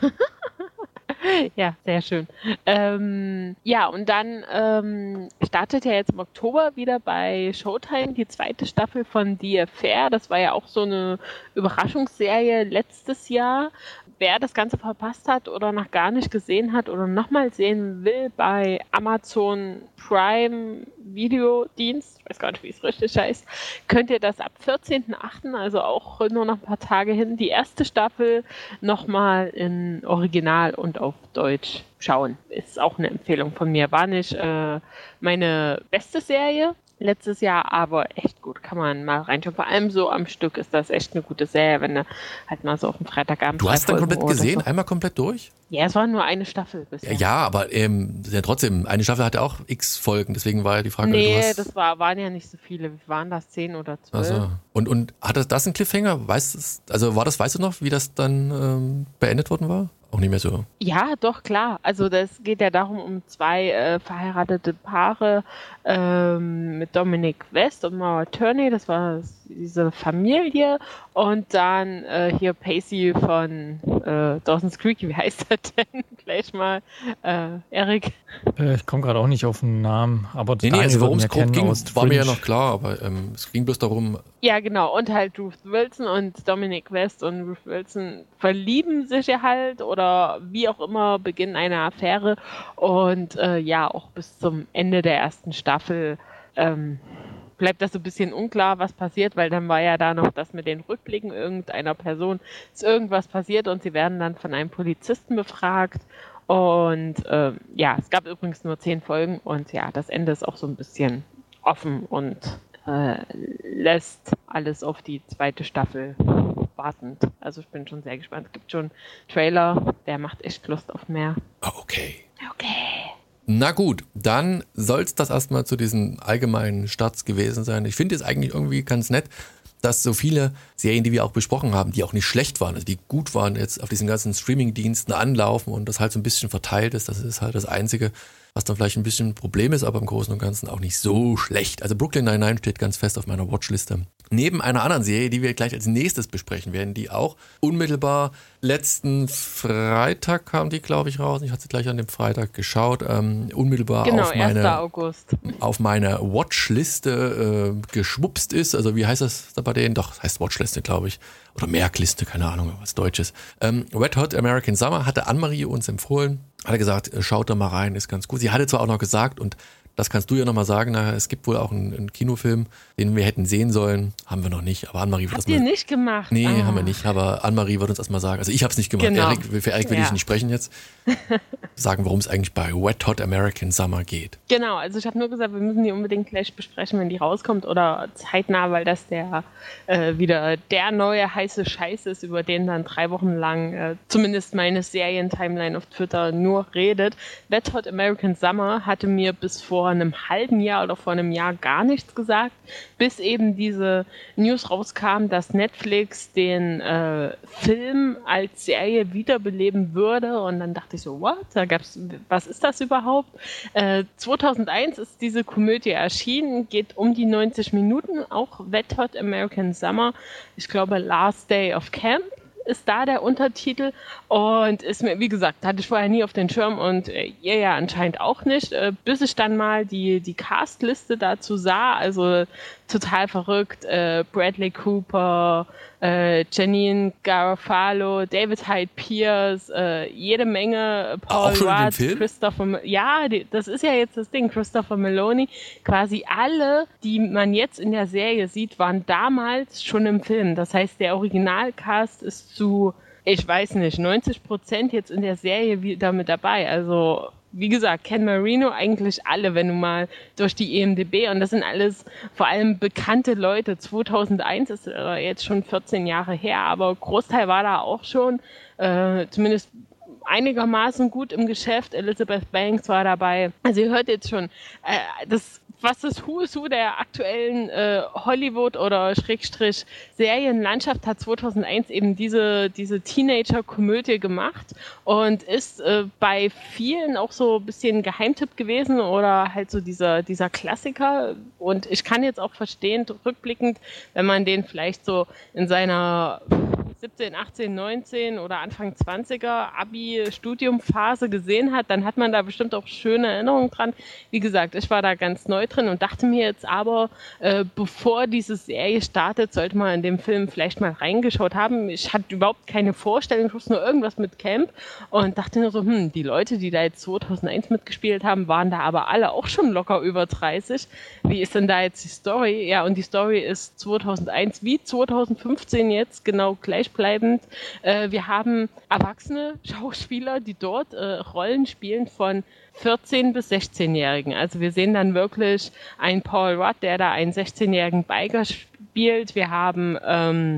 Ja, sehr schön. Ähm, ja, und dann ähm, startet ja jetzt im Oktober wieder bei Showtime die zweite Staffel von The Affair. Das war ja auch so eine Überraschungsserie letztes Jahr. Wer das Ganze verpasst hat oder noch gar nicht gesehen hat oder nochmal sehen will, bei Amazon Prime Videodienst, ich weiß gar nicht, wie es richtig heißt, könnt ihr das ab vierzehnten achten, also auch nur noch ein paar Tage hin, die erste Staffel nochmal in Original und auf Deutsch schauen. Ist auch eine Empfehlung von mir. War nicht äh, meine beste Serie letztes Jahr, aber echt gut. Kann man mal reinschauen. Vor allem so am Stück ist das echt eine gute Serie, wenn du halt mal so auf dem Freitagabend... Du hast dann drei Folgen komplett gesehen, oder so. einmal komplett durch? Ja, es war nur eine Staffel bisher. Ja, ja, aber ähm, ja, trotzdem, eine Staffel hatte auch x Folgen, deswegen war ja die Frage, Nee, du hast... das war, waren ja nicht so viele. Wie waren das? Zehn oder zwölf? Also, und, und hat das, das einen Cliffhanger? Weißt du's, also war das, weißt du noch, wie das dann ähm, beendet worden war? Auch nicht mehr so. Ja, doch, klar. Also das geht ja darum, um zwei äh, verheiratete Paare ähm, mit Dominic West und Maura Turney. Das war das diese Familie und dann äh, hier Pacey von äh, Dawson's Creek, wie heißt er denn? Gleich mal, äh, Eric. Äh, ich komme gerade auch nicht auf den Namen, aber Nee, nee, also worum es grob ging, aus war mir ja Fringe. noch klar, aber ähm, es ging bloß darum, Ja, genau. Und halt Ruth Wilson und Dominic West und Ruth Wilson verlieben sich ja halt oder wie auch immer beginnen eine Affäre. Und äh, ja, auch bis zum Ende der ersten Staffel ähm, bleibt das so ein bisschen unklar, was passiert, weil dann war ja da noch das mit den Rückblicken irgendeiner Person, ist irgendwas passiert und sie werden dann von einem Polizisten befragt. Und ähm, ja, es gab übrigens nur zehn Folgen und ja, das Ende ist auch so ein bisschen offen und äh, lässt alles auf die zweite Staffel wartend. Also ich bin schon sehr gespannt. Es gibt schon einen Trailer, der macht echt Lust auf mehr. ah, okay. Okay. Na gut, dann soll es das erstmal zu diesen allgemeinen Starts gewesen sein. Ich finde es eigentlich irgendwie ganz nett, dass so viele Serien, die wir auch besprochen haben, die auch nicht schlecht waren, also die gut waren, jetzt auf diesen ganzen Streaming-Diensten anlaufen und das halt so ein bisschen verteilt ist. Das ist halt das Einzige, was dann vielleicht ein bisschen ein Problem ist, aber im Großen und Ganzen auch nicht so schlecht. Also Brooklyn Nine-Nine steht ganz fest auf meiner Watchliste. Neben einer anderen Serie, die wir gleich als nächstes besprechen werden, die auch unmittelbar letzten Freitag kam die, glaube ich, raus. Ich hatte sie gleich an dem Freitag geschaut. Ähm, unmittelbar Genau, auf meine erster August. auf meine Watchliste äh, geschwupst ist. Also wie heißt das da bei denen? Doch, das heißt Watchliste, glaube ich. Oder Merkliste, keine Ahnung, was Deutsches. Ähm, Red Hot American Summer hatte Anne-Marie uns empfohlen. Hatte gesagt, schaut da mal rein, ist ganz gut. Sie hatte zwar auch noch gesagt, und das kannst du ja nochmal sagen, nachher, es gibt wohl auch einen, einen Kinofilm, den wir hätten sehen sollen. Haben wir noch nicht, aber Anne-Marie wird Habt das ihr mal... nicht gemacht? Nee, Ah. haben wir nicht, aber Anne-Marie wird uns erstmal sagen. Also ich habe es nicht gemacht. Genau. Erik, für Erik will Ja. ich nicht sprechen jetzt. Sagen, worum es eigentlich bei Red Hot American Summer geht. Genau, also ich habe nur gesagt, wir müssen die unbedingt gleich besprechen, wenn die rauskommt oder zeitnah, weil das der äh, wieder der neue heiße Scheiß ist, über den dann drei Wochen lang äh, zumindest meine Serien-Timeline auf Twitter nur redet. Red Hot American Summer hatte mir bis vor einem halben Jahr oder vor einem Jahr gar nichts gesagt, bis eben diese News rauskam, dass Netflix den äh, Film als Serie wiederbeleben würde und dann dachte ich so, what? Da gab's, was ist das überhaupt? Äh, zweitausendeins ist diese Komödie erschienen, geht um die neunzig Minuten, auch Red Hot American Summer, ich glaube Last Day of Camp ist da der Untertitel und ist mir, wie gesagt, hatte ich vorher nie auf den Schirm und äh, ihr ja anscheinend auch nicht, äh, bis ich dann mal die, die Castliste dazu sah, also total verrückt, äh, Bradley Cooper, äh, Janine Garofalo, David Hyde Pierce, äh, jede Menge, Paul Auch schon in dem Rudd, Film? Christopher, Ma- ja, die, das ist ja jetzt das Ding, Christopher Meloni, quasi alle, die man jetzt in der Serie sieht, waren damals schon im Film. Das heißt, der Originalcast ist zu, ich weiß nicht, neunzig Prozent jetzt in der Serie wieder mit dabei. Also, wie gesagt, Ken Marino, eigentlich alle, wenn du mal durch die I M D B, und das sind alles vor allem bekannte Leute. zweitausendeins ist äh, jetzt schon vierzehn Jahre her, aber Großteil war da auch schon, äh, zumindest einigermaßen gut im Geschäft. Elizabeth Banks war dabei. Also ihr hört jetzt schon, äh, das, was das Who is Who der aktuellen äh, Hollywood- oder Schrägstrich Serienlandschaft hat zweitausendeins eben diese, diese Teenager-Komödie gemacht und ist äh, bei vielen auch so ein bisschen Geheimtipp gewesen oder halt so dieser, dieser Klassiker. Und ich kann jetzt auch verstehen, rückblickend, wenn man den vielleicht so in seiner siebzehn, achtzehn, neunzehn oder Anfang zwanziger Abi-Studiumphase gesehen hat, dann hat man da bestimmt auch schöne Erinnerungen dran. Wie gesagt, ich war da ganz neu drin und dachte mir jetzt aber, äh, bevor diese Serie startet, sollte man in dem Film vielleicht mal reingeschaut haben. Ich hatte überhaupt keine Vorstellung, ich wusste nur irgendwas mit Camp und dachte nur so, hm, die Leute, die da jetzt zweitausendeins mitgespielt haben, waren da aber alle auch schon locker über dreißig. Wie ist denn da jetzt die Story? Ja, und die Story ist zweitausendeins wie zweitausendfünfzehn jetzt genau gleichbleibend. Äh, wir haben erwachsene Schauspieler, die dort äh, Rollen spielen von vierzehn- bis sechzehnjährigen. Also wir sehen dann wirklich einen Paul Rudd, der da einen sechzehnjährigen Biker spielt. Wir haben ähm,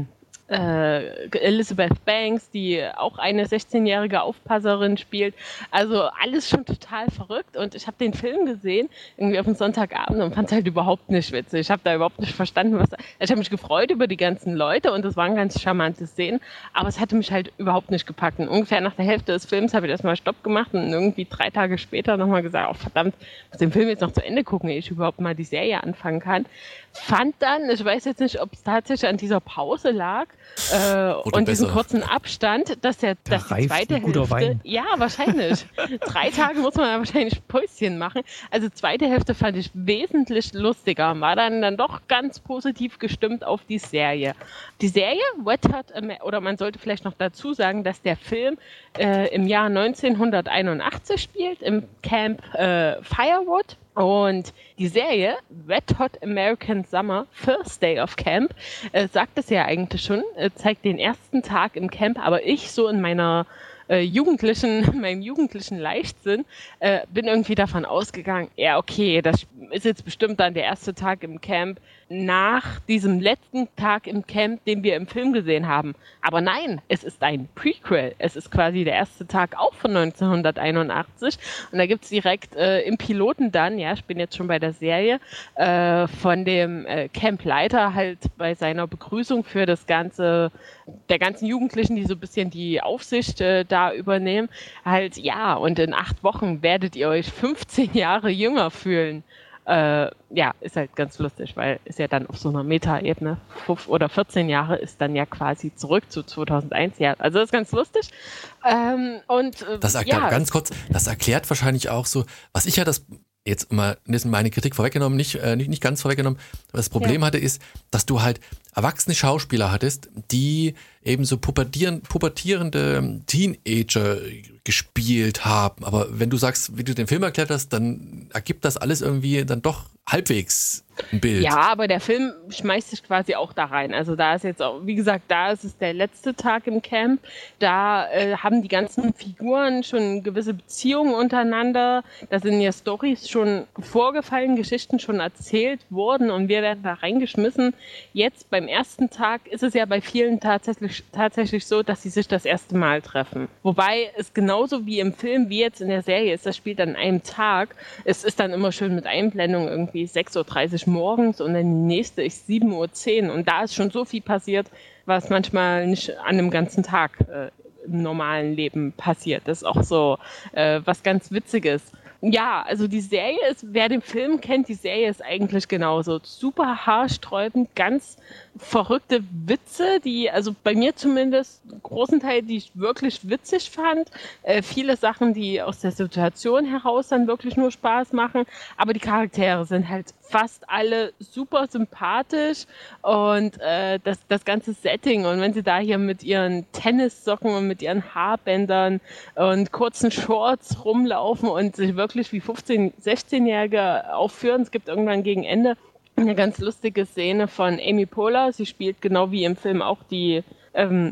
äh, Elizabeth Banks, die auch eine sechzehnjährige Aufpasserin spielt. Also alles schon total verrückt und ich habe den Film gesehen, irgendwie auf dem Sonntagabend und fand es halt überhaupt nicht witzig. Ich habe da überhaupt nicht verstanden, was... Ich habe mich gefreut über die ganzen Leute und es waren ganz charmante Szenen, aber es hatte mich halt überhaupt nicht gepackt. Und ungefähr nach der Hälfte des Films habe ich erstmal Stopp gemacht und irgendwie drei Tage später nochmal gesagt, oh verdammt, ich muss den Film jetzt noch zu Ende gucken, ehe ich überhaupt mal die Serie anfangen kann. Fand dann, ich weiß jetzt nicht, ob es tatsächlich an dieser Pause lag äh, und diesem kurzen Abstand, dass der, Der dass die reift zweite wie guter Hälfte, Wein. ja wahrscheinlich, drei Tage muss man ja wahrscheinlich Päuschen machen. Also zweite Hälfte fand ich wesentlich lustiger, war dann dann doch ganz positiv gestimmt auf die Serie. Die Serie Wet Hot Amer- oder man sollte vielleicht noch dazu sagen, dass der Film äh, im Jahr neunzehnhunderteinundachtzig spielt im Camp äh, Firewood. Und die Serie Wet Hot American Summer, First Day of Camp, äh, sagt es ja eigentlich schon, äh, zeigt den ersten Tag im Camp, aber ich so in meiner äh, jugendlichen, meinem jugendlichen Leichtsinn äh, bin irgendwie davon ausgegangen, ja okay, das ist jetzt bestimmt dann der erste Tag im Camp nach diesem letzten Tag im Camp, den wir im Film gesehen haben. Aber nein, es ist ein Prequel. Es ist quasi der erste Tag auch von neunzehnhunderteinundachtzig. Und da gibt's direkt äh, im Piloten dann, ja, ich bin jetzt schon bei der Serie, äh, von dem äh, Campleiter halt bei seiner Begrüßung für das ganze, der ganzen Jugendlichen, die so ein bisschen die Aufsicht äh, da übernehmen, halt, ja, und in acht Wochen werdet ihr euch fünfzehn Jahre jünger fühlen. Äh, ja, ist halt ganz lustig, weil ist ja dann auf so einer Meta-Ebene, fünf oder vierzehn Jahre ist dann ja quasi zurück zu zweitausendeins. Ja, also das ist ganz lustig. Ähm, und äh, Das erklärt, ja, ganz kurz, das erklärt wahrscheinlich auch so, was ich ja das jetzt mal, das ist meine Kritik vorweggenommen, nicht, äh, nicht, nicht ganz vorweggenommen, aber das Problem Ja. hatte ist, dass du halt erwachsene Schauspieler hattest, die eben so pubertieren, pubertierende Teenager gespielt haben. Aber wenn du sagst, wie du den Film erklärt hast, dann ergibt das alles irgendwie dann doch halbwegs ein Bild. Ja, aber der Film schmeißt sich quasi auch da rein. Also da ist jetzt auch, wie gesagt, da ist es der letzte Tag im Camp. Da äh, haben die ganzen Figuren schon gewisse Beziehungen untereinander. Da sind ja Storys schon vorgefallen, Geschichten schon erzählt worden und wir werden da reingeschmissen. Jetzt beim ersten Tag ist es ja bei vielen tatsächlich, tatsächlich so, dass sie sich das erste Mal treffen. Wobei es genauso wie im Film, wie jetzt in der Serie ist, das spielt an einem Tag. Es ist dann immer schön mit Einblendung irgendwie sechs Uhr dreißig morgens und dann die nächste ist sieben Uhr zehn und da ist schon so viel passiert, was manchmal nicht an einem ganzen Tag äh, im normalen Leben passiert. Das ist auch so äh, was ganz Witziges. Ja, also die Serie ist, wer den Film kennt, die Serie ist eigentlich genauso. Super haarsträubend, ganz verrückte Witze, die, also bei mir zumindest, einen großen Teil, die ich wirklich witzig fand. Äh, viele Sachen, die aus der Situation heraus dann wirklich nur Spaß machen. Aber die Charaktere sind halt fast alle super sympathisch und äh, das, das ganze Setting. Und wenn sie da hier mit ihren Tennissocken und mit ihren Haarbändern und kurzen Shorts rumlaufen und sich wirklich wie fünfzehn-, sechzehnjährige aufführen. Es gibt irgendwann gegen Ende eine ganz lustige Szene von Amy Poehler. Sie spielt genau wie im Film auch die ähm,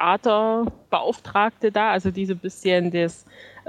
Theaterbeauftragte da, also die so ein bisschen das,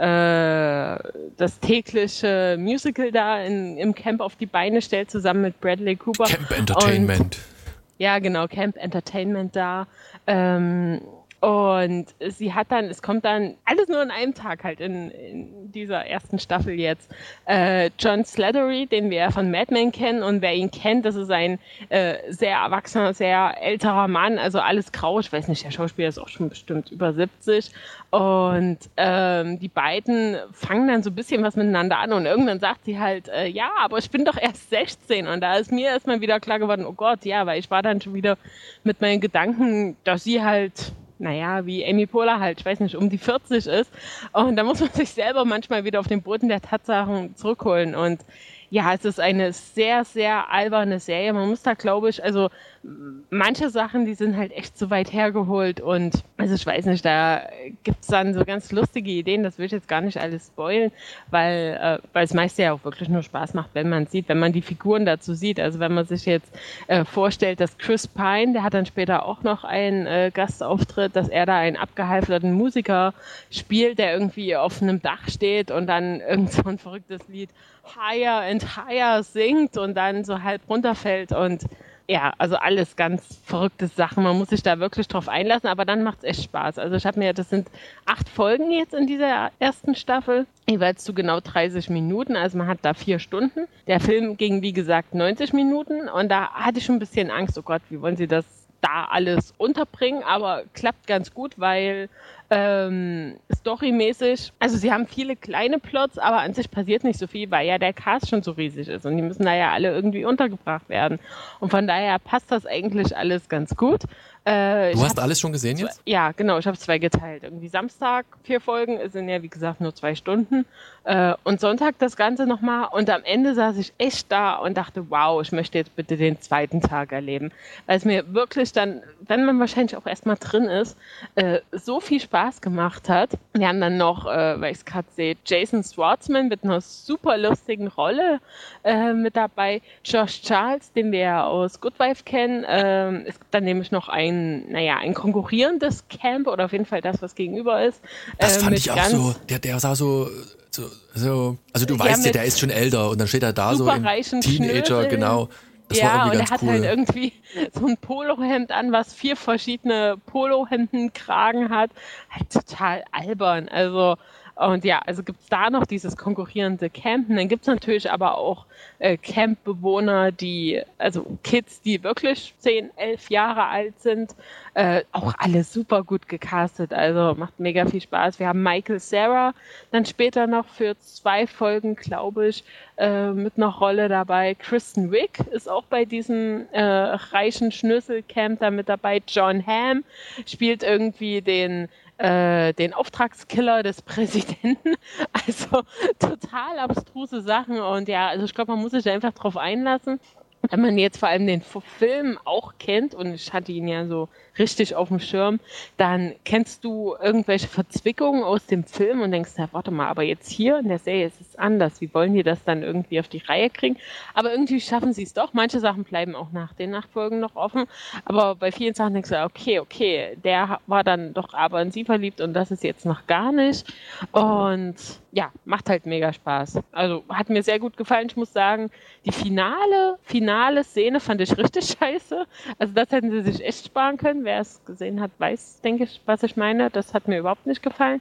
äh, das tägliche Musical da in, im Camp auf die Beine stellt, zusammen mit Bradley Cooper. Camp Entertainment. Und, ja, genau, Camp Entertainment da. Ähm, Und sie hat dann, es kommt dann alles nur an einem Tag halt in, in dieser ersten Staffel jetzt. Äh, John Slattery, den wir ja von Mad Men kennen und wer ihn kennt, das ist ein äh, sehr erwachsener, sehr älterer Mann, also alles grau, ich weiß nicht, der Schauspieler ist auch schon bestimmt über siebzig und ähm, die beiden fangen dann so ein bisschen was miteinander an und irgendwann sagt sie halt, äh, ja, aber ich bin doch erst sechzehn und da ist mir erstmal wieder klar geworden, oh Gott, ja, weil ich war dann schon wieder mit meinen Gedanken, dass sie halt naja, wie Amy Poehler halt, ich weiß nicht, um die vierzig ist. Und da muss man sich selber manchmal wieder auf den Boden der Tatsachen zurückholen. Und ja, es ist eine sehr, sehr alberne Serie. Man muss da, glaube ich, also manche Sachen, die sind halt echt so weit hergeholt. Und also ich weiß nicht, da gibt's dann so ganz lustige Ideen. Das will ich jetzt gar nicht alles spoilen, weil, äh, weil es meist ja auch wirklich nur Spaß macht, wenn man sieht, wenn man die Figuren dazu sieht. Also wenn man sich jetzt äh, vorstellt, dass Chris Pine, der hat dann später auch noch einen äh, Gastauftritt, dass er da einen abgehalfterten Musiker spielt, der irgendwie auf einem Dach steht und dann irgend so ein verrücktes Lied Higher and Higher singt und dann so halb runterfällt und ja, also alles ganz verrückte Sachen. Man muss sich da wirklich drauf einlassen, aber dann macht es echt Spaß. Also ich habe mir, das sind acht Folgen jetzt in dieser ersten Staffel, jeweils zu genau dreißig Minuten. Also man hat da vier Stunden. Der Film ging, wie gesagt, neunzig Minuten und da hatte ich schon ein bisschen Angst, oh Gott, wie wollen sie das da alles unterbringen, aber klappt ganz gut, weil ähm, storymäßig, also sie haben viele kleine Plots, aber an sich passiert nicht so viel, weil ja der Cast schon so riesig ist und die müssen da ja alle irgendwie untergebracht werden. Und von daher passt das eigentlich alles ganz gut. Äh, du hast alles schon gesehen jetzt? Ja, genau, ich habe zwei geteilt. Irgendwie Samstag vier Folgen, es sind ja wie gesagt nur zwei Stunden äh, und Sonntag das Ganze nochmal und am Ende saß ich echt da und dachte, wow, ich möchte jetzt bitte den zweiten Tag erleben, weil es mir wirklich dann, wenn man wahrscheinlich auch erstmal drin ist, äh, so viel Spaß gemacht hat. Wir haben dann noch, äh, weil ich es gerade sehe, Jason Schwartzman mit einer super lustigen Rolle äh, mit dabei, Josh Charles, den wir ja aus Good Wife kennen, äh, es gibt dann nämlich noch ein Ein, naja, ein konkurrierendes Camp oder auf jeden Fall das, was gegenüber ist. Das äh, fand ich auch so, der, der sah so, so, so also du ja, weißt ja, der ist schon älter und dann steht er da so im Teenager, Schnösel. Genau. Das ja, war irgendwie und ganz er hat cool. halt irgendwie so ein Polohemd an, was vier verschiedene Polohemdenkragen hat. Halt total albern, also und ja, also gibt es da noch dieses konkurrierende Campen. Dann gibt es natürlich aber auch äh, Campbewohner, die, also Kids, die wirklich zehn, elf Jahre alt sind. Äh, auch alle super gut gecastet, also macht mega viel Spaß. Wir haben Michael Cera dann später noch für zwei Folgen, glaube ich, äh, mit einer Rolle dabei. Kristen Wiig ist auch bei diesem äh, reichen Schnüsselcamp da mit dabei. John Hamm spielt irgendwie den Äh, den Auftragskiller des Präsidenten. Also total abstruse Sachen und ja, also ich glaube, man muss sich einfach drauf einlassen. Wenn man jetzt vor allem den Film auch kennt, und ich hatte ihn ja so richtig auf dem Schirm, dann kennst du irgendwelche Verzwickungen aus dem Film und denkst, ja, warte mal, aber jetzt hier in der Serie ist es anders. Wie wollen die das dann irgendwie auf die Reihe kriegen? Aber irgendwie schaffen sie es doch. Manche Sachen bleiben auch nach den Nachfolgen noch offen. Aber bei vielen Sachen denkst du, okay, okay, der war dann doch aber in sie verliebt und das ist jetzt noch gar nicht. Und ja, macht halt mega Spaß. Also hat mir sehr gut gefallen. Ich muss sagen, die finale, finale Szene fand ich richtig scheiße. Also das hätten sie sich echt sparen können. Wer es gesehen hat, weiß, denke ich, was ich meine. Das hat mir überhaupt nicht gefallen.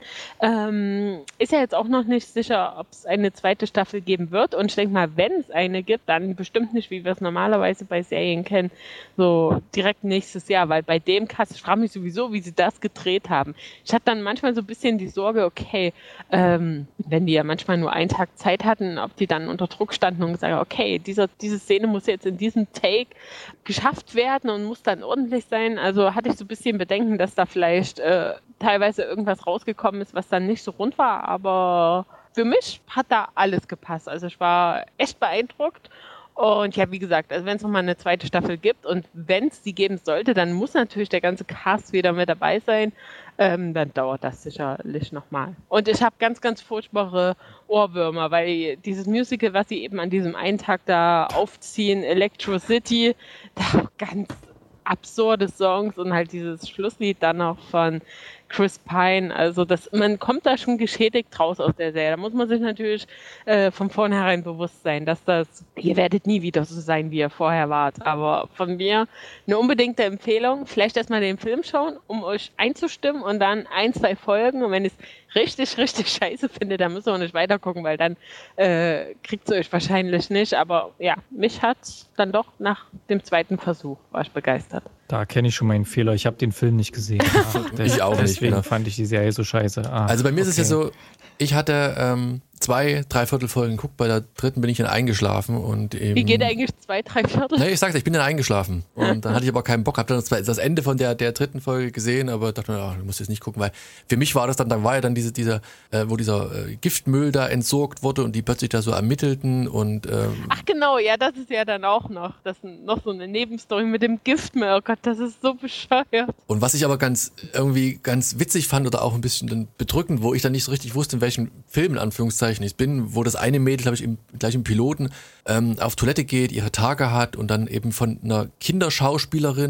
Ähm, ist ja jetzt auch noch nicht sicher, ob es eine zweite Staffel geben wird. Und ich denke mal, wenn es eine gibt, dann bestimmt nicht, wie wir es normalerweise bei Serien kennen, so direkt nächstes Jahr. Weil bei dem Cast, ich frage mich sowieso, wie sie das gedreht haben. Ich hatte dann manchmal so ein bisschen die Sorge, okay, ähm, wenn die ja manchmal nur einen Tag Zeit hatten, ob die dann unter Druck standen und gesagt haben, okay, dieser, diese Szene muss jetzt in diesem Take geschafft werden und muss dann ordentlich sein. Also hatte ich so ein bisschen Bedenken, dass da vielleicht äh, teilweise irgendwas rausgekommen ist, was dann nicht so rund war, aber für mich hat da alles gepasst. Also ich war echt beeindruckt. Und ja, wie gesagt, also wenn es nochmal eine zweite Staffel gibt und wenn es die geben sollte, dann muss natürlich der ganze Cast wieder mit dabei sein. Ähm, dann dauert das sicherlich nochmal. Und ich habe ganz, ganz furchtbare Ohrwürmer, weil dieses Musical, was sie eben an diesem einen Tag da aufziehen, Electro City, da auch ganz absurde Songs und halt dieses Schlusslied dann noch von Chris Pine, also das, man kommt da schon geschädigt raus aus der Serie. Da muss man sich natürlich äh, von vornherein bewusst sein, dass das, ihr werdet nie wieder so sein, wie ihr vorher wart. Aber von mir eine unbedingte Empfehlung, vielleicht erstmal den Film schauen, um euch einzustimmen und dann ein, zwei Folgen. Und wenn es richtig, richtig scheiße findet, dann müsst ihr auch nicht weitergucken, weil dann äh, kriegt ihr euch wahrscheinlich nicht. Aber ja, mich hat dann doch nach dem zweiten Versuch, war ich begeistert. Da kenne ich schon meinen Fehler. Ich habe den Film nicht gesehen. Ah, ich auch nicht. Deswegen fand ich die Serie so scheiße. Ah, also bei mir okay. ist es ja so, ich hatte ähm, zwei, dreiviertel Folgen geguckt, bei der dritten bin ich dann eingeschlafen. Und eben, wie geht eigentlich zwei, drei Viertel? Nee, ich sag's, ich bin dann eingeschlafen. Und dann hatte ich aber keinen Bock, hab dann das, das Ende von der, der dritten Folge gesehen, aber dachte mir, ach, du musst jetzt nicht gucken, weil für mich war das dann, da war ja dann diese, dieser, äh, wo dieser äh, Giftmüll da entsorgt wurde und die plötzlich da so ermittelten und ähm, ach genau, ja, das ist ja dann auch noch, das ist noch so eine Nebenstory mit dem Giftmüll, oh Gott, das ist so bescheuert. Und was ich aber ganz, irgendwie ganz witzig fand oder auch ein bisschen dann bedrückend, wo ich dann nicht so richtig wusste, in welchem Film in Anführungszeichen ich bin, wo das eine Mädel, glaube ich, im, gleich im Piloten ähm, auf Toilette geht, ihre Tage hat und dann eben von einer Kinderschauspielerin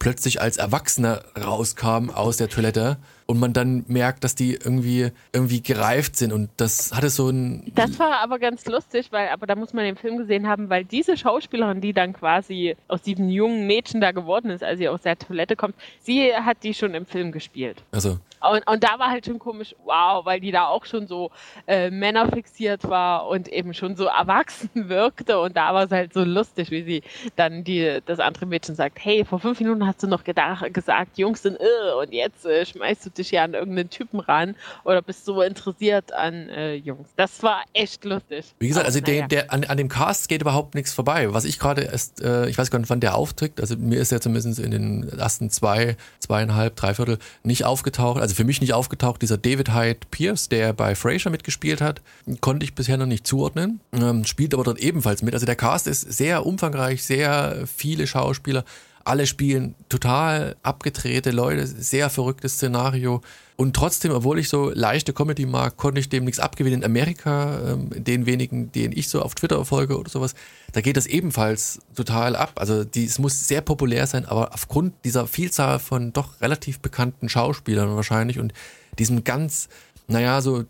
plötzlich als Erwachsene rauskam aus der Toilette und man dann merkt, dass die irgendwie irgendwie gereift sind und das hatte so ein... Das war aber ganz lustig, weil, aber da muss man den Film gesehen haben, weil diese Schauspielerin, die dann quasi aus diesem jungen Mädchen da geworden ist, als sie aus der Toilette kommt, sie hat die schon im Film gespielt. Also. Und, und da war halt schon komisch, wow, weil die da auch schon so äh, männerfixiert war und eben schon so erwachsen wirkte und da war es halt so lustig, wie sie dann die, das andere Mädchen sagt, hey, vor fünf Minuten hast du noch gedacht, gesagt, Jungs sind irre und jetzt äh, schmeißt du dich ja an irgendeinen Typen ran oder bist so interessiert an äh, Jungs. Das war echt lustig. Wie gesagt, also Aber, der, naja. der, an, an dem Cast geht überhaupt nichts vorbei. Was ich gerade erst, äh, ich weiß gar nicht, wann der auftritt, also mir ist er zumindest in den ersten zwei, zweieinhalb, dreiviertel nicht aufgetaucht, also für mich nicht aufgetaucht, dieser David Hyde Pierce, der bei Frasier mitgespielt hat, konnte ich bisher noch nicht zuordnen, ähm, spielt aber dort ebenfalls mit. Also der Cast ist sehr umfangreich, sehr viele Schauspieler, alle spielen total abgedrehte Leute, sehr verrücktes Szenario und trotzdem, obwohl ich so leichte Comedy mag, konnte ich dem nichts abgewinnen. In Amerika, ähm, den wenigen, den ich so auf Twitter folge oder sowas, da geht das ebenfalls total ab. Also die, es muss sehr populär sein, aber aufgrund dieser Vielzahl von doch relativ bekannten Schauspielern wahrscheinlich und diesem ganz, naja, so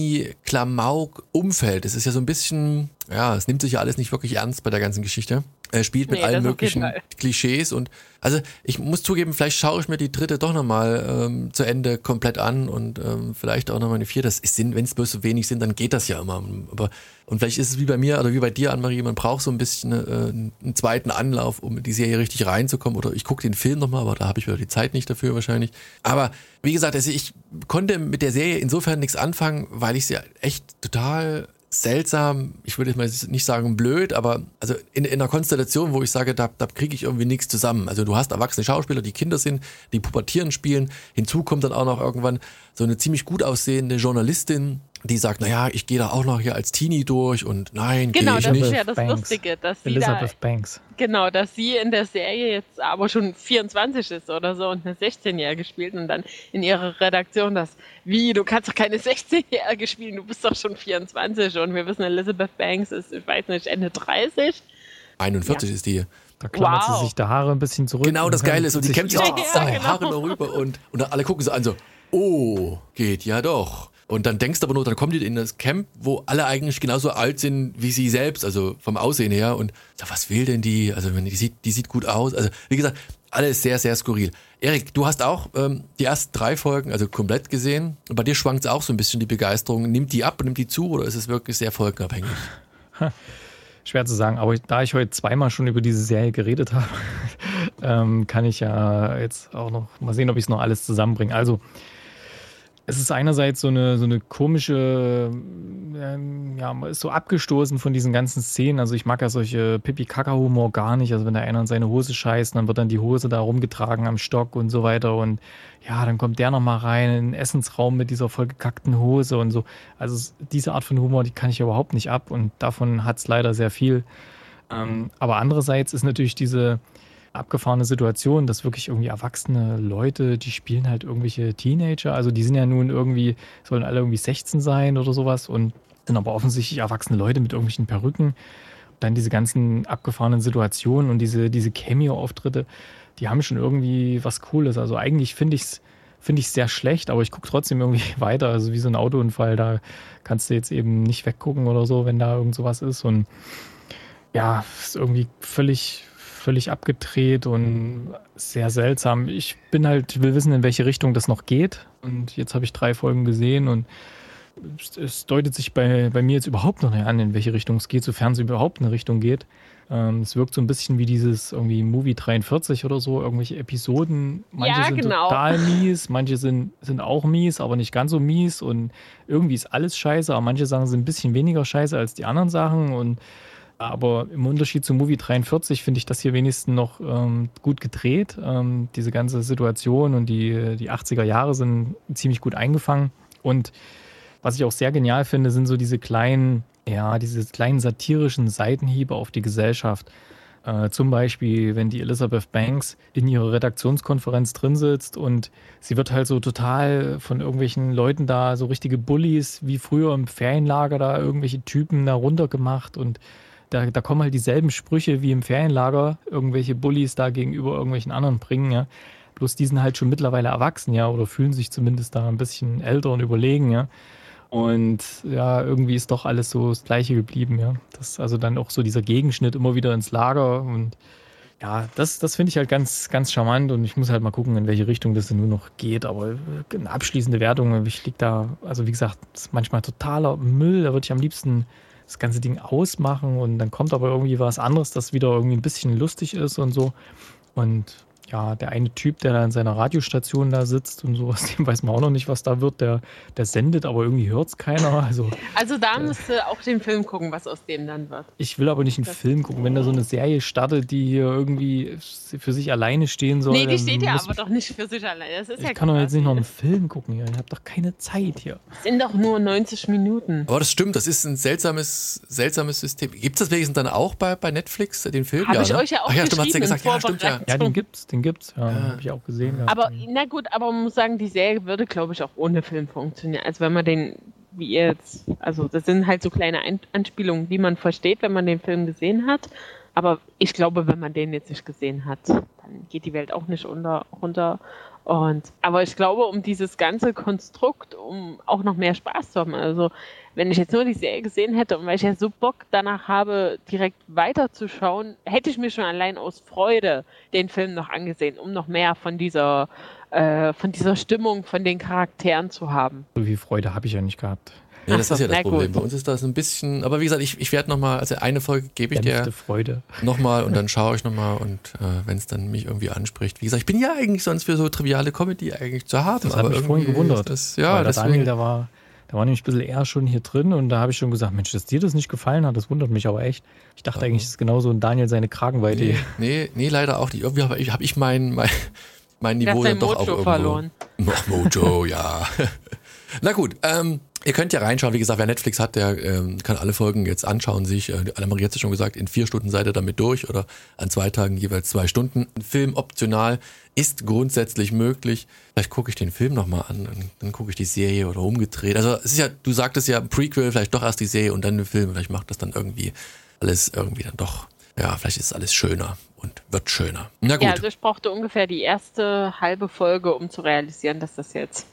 Teenie-Klamauk-Umfeld, es ist ja so ein bisschen, ja, es nimmt sich ja alles nicht wirklich ernst bei der ganzen Geschichte. Er spielt mit Nee, allen das auf möglichen jeden Fall. Klischees und also ich muss zugeben, vielleicht schaue ich mir die dritte doch nochmal ähm, zu Ende komplett an und ähm, vielleicht auch nochmal eine vierte. Das ist Sinn, wenn es bloß so wenig sind, dann geht das ja immer. Aber und vielleicht ist es wie bei mir oder wie bei dir, Annemarie, man braucht so ein bisschen äh, einen zweiten Anlauf, um in die Serie richtig reinzukommen. Oder ich gucke den Film nochmal, aber da habe ich wieder die Zeit nicht dafür wahrscheinlich. Aber wie gesagt, also ich konnte mit der Serie insofern nichts anfangen, weil ich sie echt total seltsam, ich würde jetzt mal nicht sagen blöd, aber also in, in einer Konstellation, wo ich sage, da, da kriege ich irgendwie nichts zusammen. Also du hast erwachsene Schauspieler, die Kinder sind, die pubertieren spielen. Hinzu kommt dann auch noch irgendwann so eine ziemlich gut aussehende Journalistin, die sagt, naja, ich gehe da auch noch hier als Teenie durch und nein, gehe Genau, ich das nicht. ist ja das Banks. Lustige, dass sie Elizabeth da, Banks. genau, dass sie in der Serie jetzt aber schon vierundzwanzig ist oder so und eine sechzehnjährige spielt und dann in ihrer Redaktion das, wie, du kannst doch keine sechzehnjährige spielen, du bist doch schon vierundzwanzig und wir wissen, Elizabeth Banks ist, ich weiß nicht, Ende dreißig. einundvierzig Ja. ist die. Da klammert Wow. sie sich die Haare ein bisschen zurück. Genau, das und dann Geile ist, und die sich- kämmt sich Ja, die ja, genau. Haare immer rüber und, und dann alle gucken so an so, oh, geht ja doch. Und dann denkst du aber nur, dann kommt die in das Camp, wo alle eigentlich genauso alt sind wie sie selbst, also vom Aussehen her. Und ja, was will denn die? Also wenn die sieht, die sieht gut aus. Also wie gesagt, alles sehr, sehr skurril. Erik, du hast auch ähm, die ersten drei Folgen, also komplett gesehen. Und bei dir schwankt es auch so ein bisschen die Begeisterung. Nimmt die ab, nimmt die zu oder ist es wirklich sehr folgenabhängig? Schwer zu sagen, aber da ich heute zweimal schon über diese Serie geredet habe, ähm, kann ich ja jetzt auch noch mal sehen, ob ich es noch alles zusammenbringe. Also, es ist einerseits so eine, so eine komische, ähm, ja, man ist so abgestoßen von diesen ganzen Szenen. Also ich mag ja solche Pipi-Kaka-Humor gar nicht. Also wenn da einer in seine Hose scheißt, dann wird dann die Hose da rumgetragen am Stock und so weiter. Und ja, dann kommt der nochmal rein in den Essensraum mit dieser vollgekackten Hose und so. Also es- diese Art von Humor, die kann ich überhaupt nicht ab. Und davon hat es leider sehr viel. Ähm, aber andererseits ist natürlich diese abgefahrene Situation, dass wirklich irgendwie erwachsene Leute, die spielen halt irgendwelche Teenager, also die sind ja nun irgendwie, sollen alle irgendwie sechzehn sein oder sowas und sind aber offensichtlich erwachsene Leute mit irgendwelchen Perücken. Dann diese ganzen abgefahrenen Situationen und diese, diese Cameo-Auftritte, die haben schon irgendwie was Cooles. Also eigentlich finde ich es finde ich sehr schlecht, aber ich gucke trotzdem irgendwie weiter. Also wie so ein Autounfall, da kannst du jetzt eben nicht weggucken oder so, wenn da irgend sowas ist. Und ja, ist irgendwie völlig, völlig abgedreht und sehr seltsam. Ich bin halt, will wissen, in welche Richtung das noch geht. Und jetzt habe ich drei Folgen gesehen und es, es deutet sich bei, bei mir jetzt überhaupt noch nicht an, in welche Richtung es geht, sofern es überhaupt in eine Richtung geht. Ähm, es wirkt so ein bisschen wie dieses irgendwie Movie dreiundvierzig oder so, irgendwelche Episoden. Manche Ja, sind genau. total mies, manche sind, sind auch mies, aber nicht ganz so mies. Und irgendwie ist alles scheiße, aber manche Sachen sind ein bisschen weniger scheiße als die anderen Sachen. Und aber im Unterschied zu Movie dreiundvierzig finde ich das hier wenigstens noch ähm, gut gedreht. Ähm, diese ganze Situation und die, die achtziger Jahre sind ziemlich gut eingefangen. Und was ich auch sehr genial finde, sind so diese kleinen, ja, diese kleinen satirischen Seitenhiebe auf die Gesellschaft. Äh, zum Beispiel, wenn die Elizabeth Banks in ihrer Redaktionskonferenz drin sitzt und sie wird halt so total von irgendwelchen Leuten da, so richtige Bullies, wie früher im Ferienlager da irgendwelche Typen da runtergemacht und da, da kommen halt dieselben Sprüche wie im Ferienlager, irgendwelche Bullies da gegenüber irgendwelchen anderen bringen, ja. Bloß die sind halt schon mittlerweile erwachsen, ja, oder fühlen sich zumindest da ein bisschen älter und überlegen, ja. Und ja, irgendwie ist doch alles so das Gleiche geblieben, ja. Das ist also dann auch so dieser Gegenschnitt immer wieder ins Lager und ja, das, das finde ich halt ganz, ganz charmant und ich muss halt mal gucken, in welche Richtung das denn nur noch geht. Aber eine abschließende Wertung, ich liege da, also wie gesagt, das ist manchmal totaler Müll. Da würde ich am liebsten das ganze Ding ausmachen und dann kommt aber irgendwie was anderes, das wieder irgendwie ein bisschen lustig ist und so. Und ja, der eine Typ, der da in seiner Radiostation da sitzt und so, aus dem weiß man auch noch nicht, was da wird. Der, der sendet, aber irgendwie hört es keiner. Also, also da musst du auch den Film gucken, was aus dem dann wird. Ich will aber nicht einen das Film gucken. Wenn da so eine Serie startet, die hier irgendwie für sich alleine stehen soll. Nee, die steht ja aber doch nicht für sich alleine. Das ist ich ja kann doch jetzt nicht noch einen Film gucken hier. Ich habe doch keine Zeit hier. Das sind doch nur neunzig Minuten. Aber das stimmt, das ist ein seltsames, seltsames System. Gibt es das wenigstens dann auch bei, bei Netflix, den Film? Habe ja, ich ne? euch ja auch Ach ja, geschrieben. du hast ja gesagt, ja, stimmt ja. Ja, den gibt's, den gibt's. Ja, ja. Habe ich auch gesehen. Ja. Aber na gut, aber man muss sagen, die Serie würde, glaube ich, auch ohne Film funktionieren. Also wenn man den, wie ihr jetzt, also das sind halt so kleine Ein- Anspielungen, die man versteht, wenn man den Film gesehen hat. Aber ich glaube, wenn man den jetzt nicht gesehen hat, dann geht die Welt auch nicht unter, runter. Und, aber ich glaube, um dieses ganze Konstrukt, um auch noch mehr Spaß zu haben, also wenn ich jetzt nur die Serie gesehen hätte und weil ich ja so Bock danach habe, direkt weiterzuschauen, hätte ich mir schon allein aus Freude den Film noch angesehen, um noch mehr von dieser, äh, von dieser Stimmung, von den Charakteren zu haben. So viel Freude habe ich ja nicht gehabt. Ja, das Ach ist so, ja das na Problem. gut. Bei uns ist das ein bisschen, aber wie gesagt, ich, ich werde nochmal, also eine Folge gebe ich Dämpfte dir Freude. nochmal und dann schaue ich nochmal und äh, wenn es dann mich irgendwie anspricht. Wie gesagt, ich bin ja eigentlich sonst für so triviale Comedy eigentlich zu haben. Das hat mich vorhin gewundert. Das, ja, weil der deswegen, Daniel, der war, der war nämlich ein bisschen eher schon hier drin und da habe ich schon gesagt, Mensch, dass dir das nicht gefallen hat, das wundert mich aber echt. Ich dachte Ja. eigentlich, das ist genauso ein Daniel seine Kragenweite. nee, nee, nee, leider auch nicht. Irgendwie habe ich, hab ich mein, mein, mein Du hast Niveau dein dann doch auch Mojo irgendwo. verloren. Noch Mojo, ja. Na gut, ähm, ihr könnt ja reinschauen. Wie gesagt, wer Netflix hat, der ähm, kann alle Folgen jetzt anschauen, sich, äh, Annemarie hat es ja schon gesagt, in vier Stunden seid ihr damit durch oder an zwei Tagen jeweils zwei Stunden. Ein Film optional ist grundsätzlich möglich. Vielleicht gucke ich den Film nochmal an, dann, dann gucke ich die Serie oder umgedreht. Also es ist ja, du sagtest ja Prequel, vielleicht doch erst die Serie und dann den Film. Vielleicht macht das dann irgendwie alles irgendwie dann doch, ja, vielleicht ist alles schöner und wird schöner. Na gut. Ja, also ich brauchte ungefähr die erste halbe Folge, um zu realisieren, dass das jetzt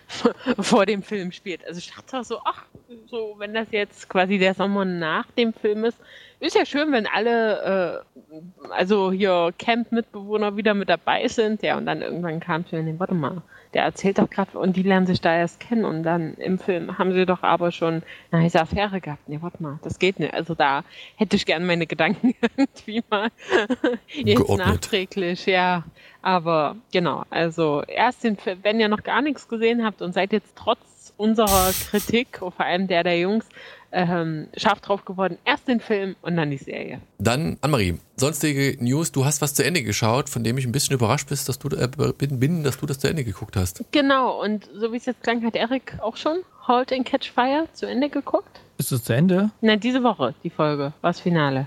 vor dem Film spielt. Also ich dachte so, ach, so wenn das jetzt quasi der Sommer nach dem Film ist, ist ja schön, wenn alle, äh, also hier Camp-Mitbewohner wieder mit dabei sind. Ja, und dann irgendwann kam zu mir, warte mal, der erzählt doch gerade, und die lernen sich da erst kennen und dann im Film haben sie doch aber schon eine heiße Affäre gehabt. Nee, warte mal, das geht nicht. Also da hätte ich gern meine Gedanken irgendwie mal jetzt Geordnet. nachträglich, ja. Aber genau, also erst den Film, wenn ihr noch gar nichts gesehen habt und seid jetzt trotz unserer Kritik, vor allem der der Jungs, ähm, scharf drauf geworden, erst den Film und dann die Serie. Dann, Annemarie, sonstige News, du hast was zu Ende geschaut, von dem ich ein bisschen überrascht bist, dass du, äh, bin, bin, dass du das zu Ende geguckt hast. Genau, und so wie es jetzt klang, hat Erik auch schon Halt and Catch Fire zu Ende geguckt? Ist es zu Ende? Nein, diese Woche, die Folge, war das Finale.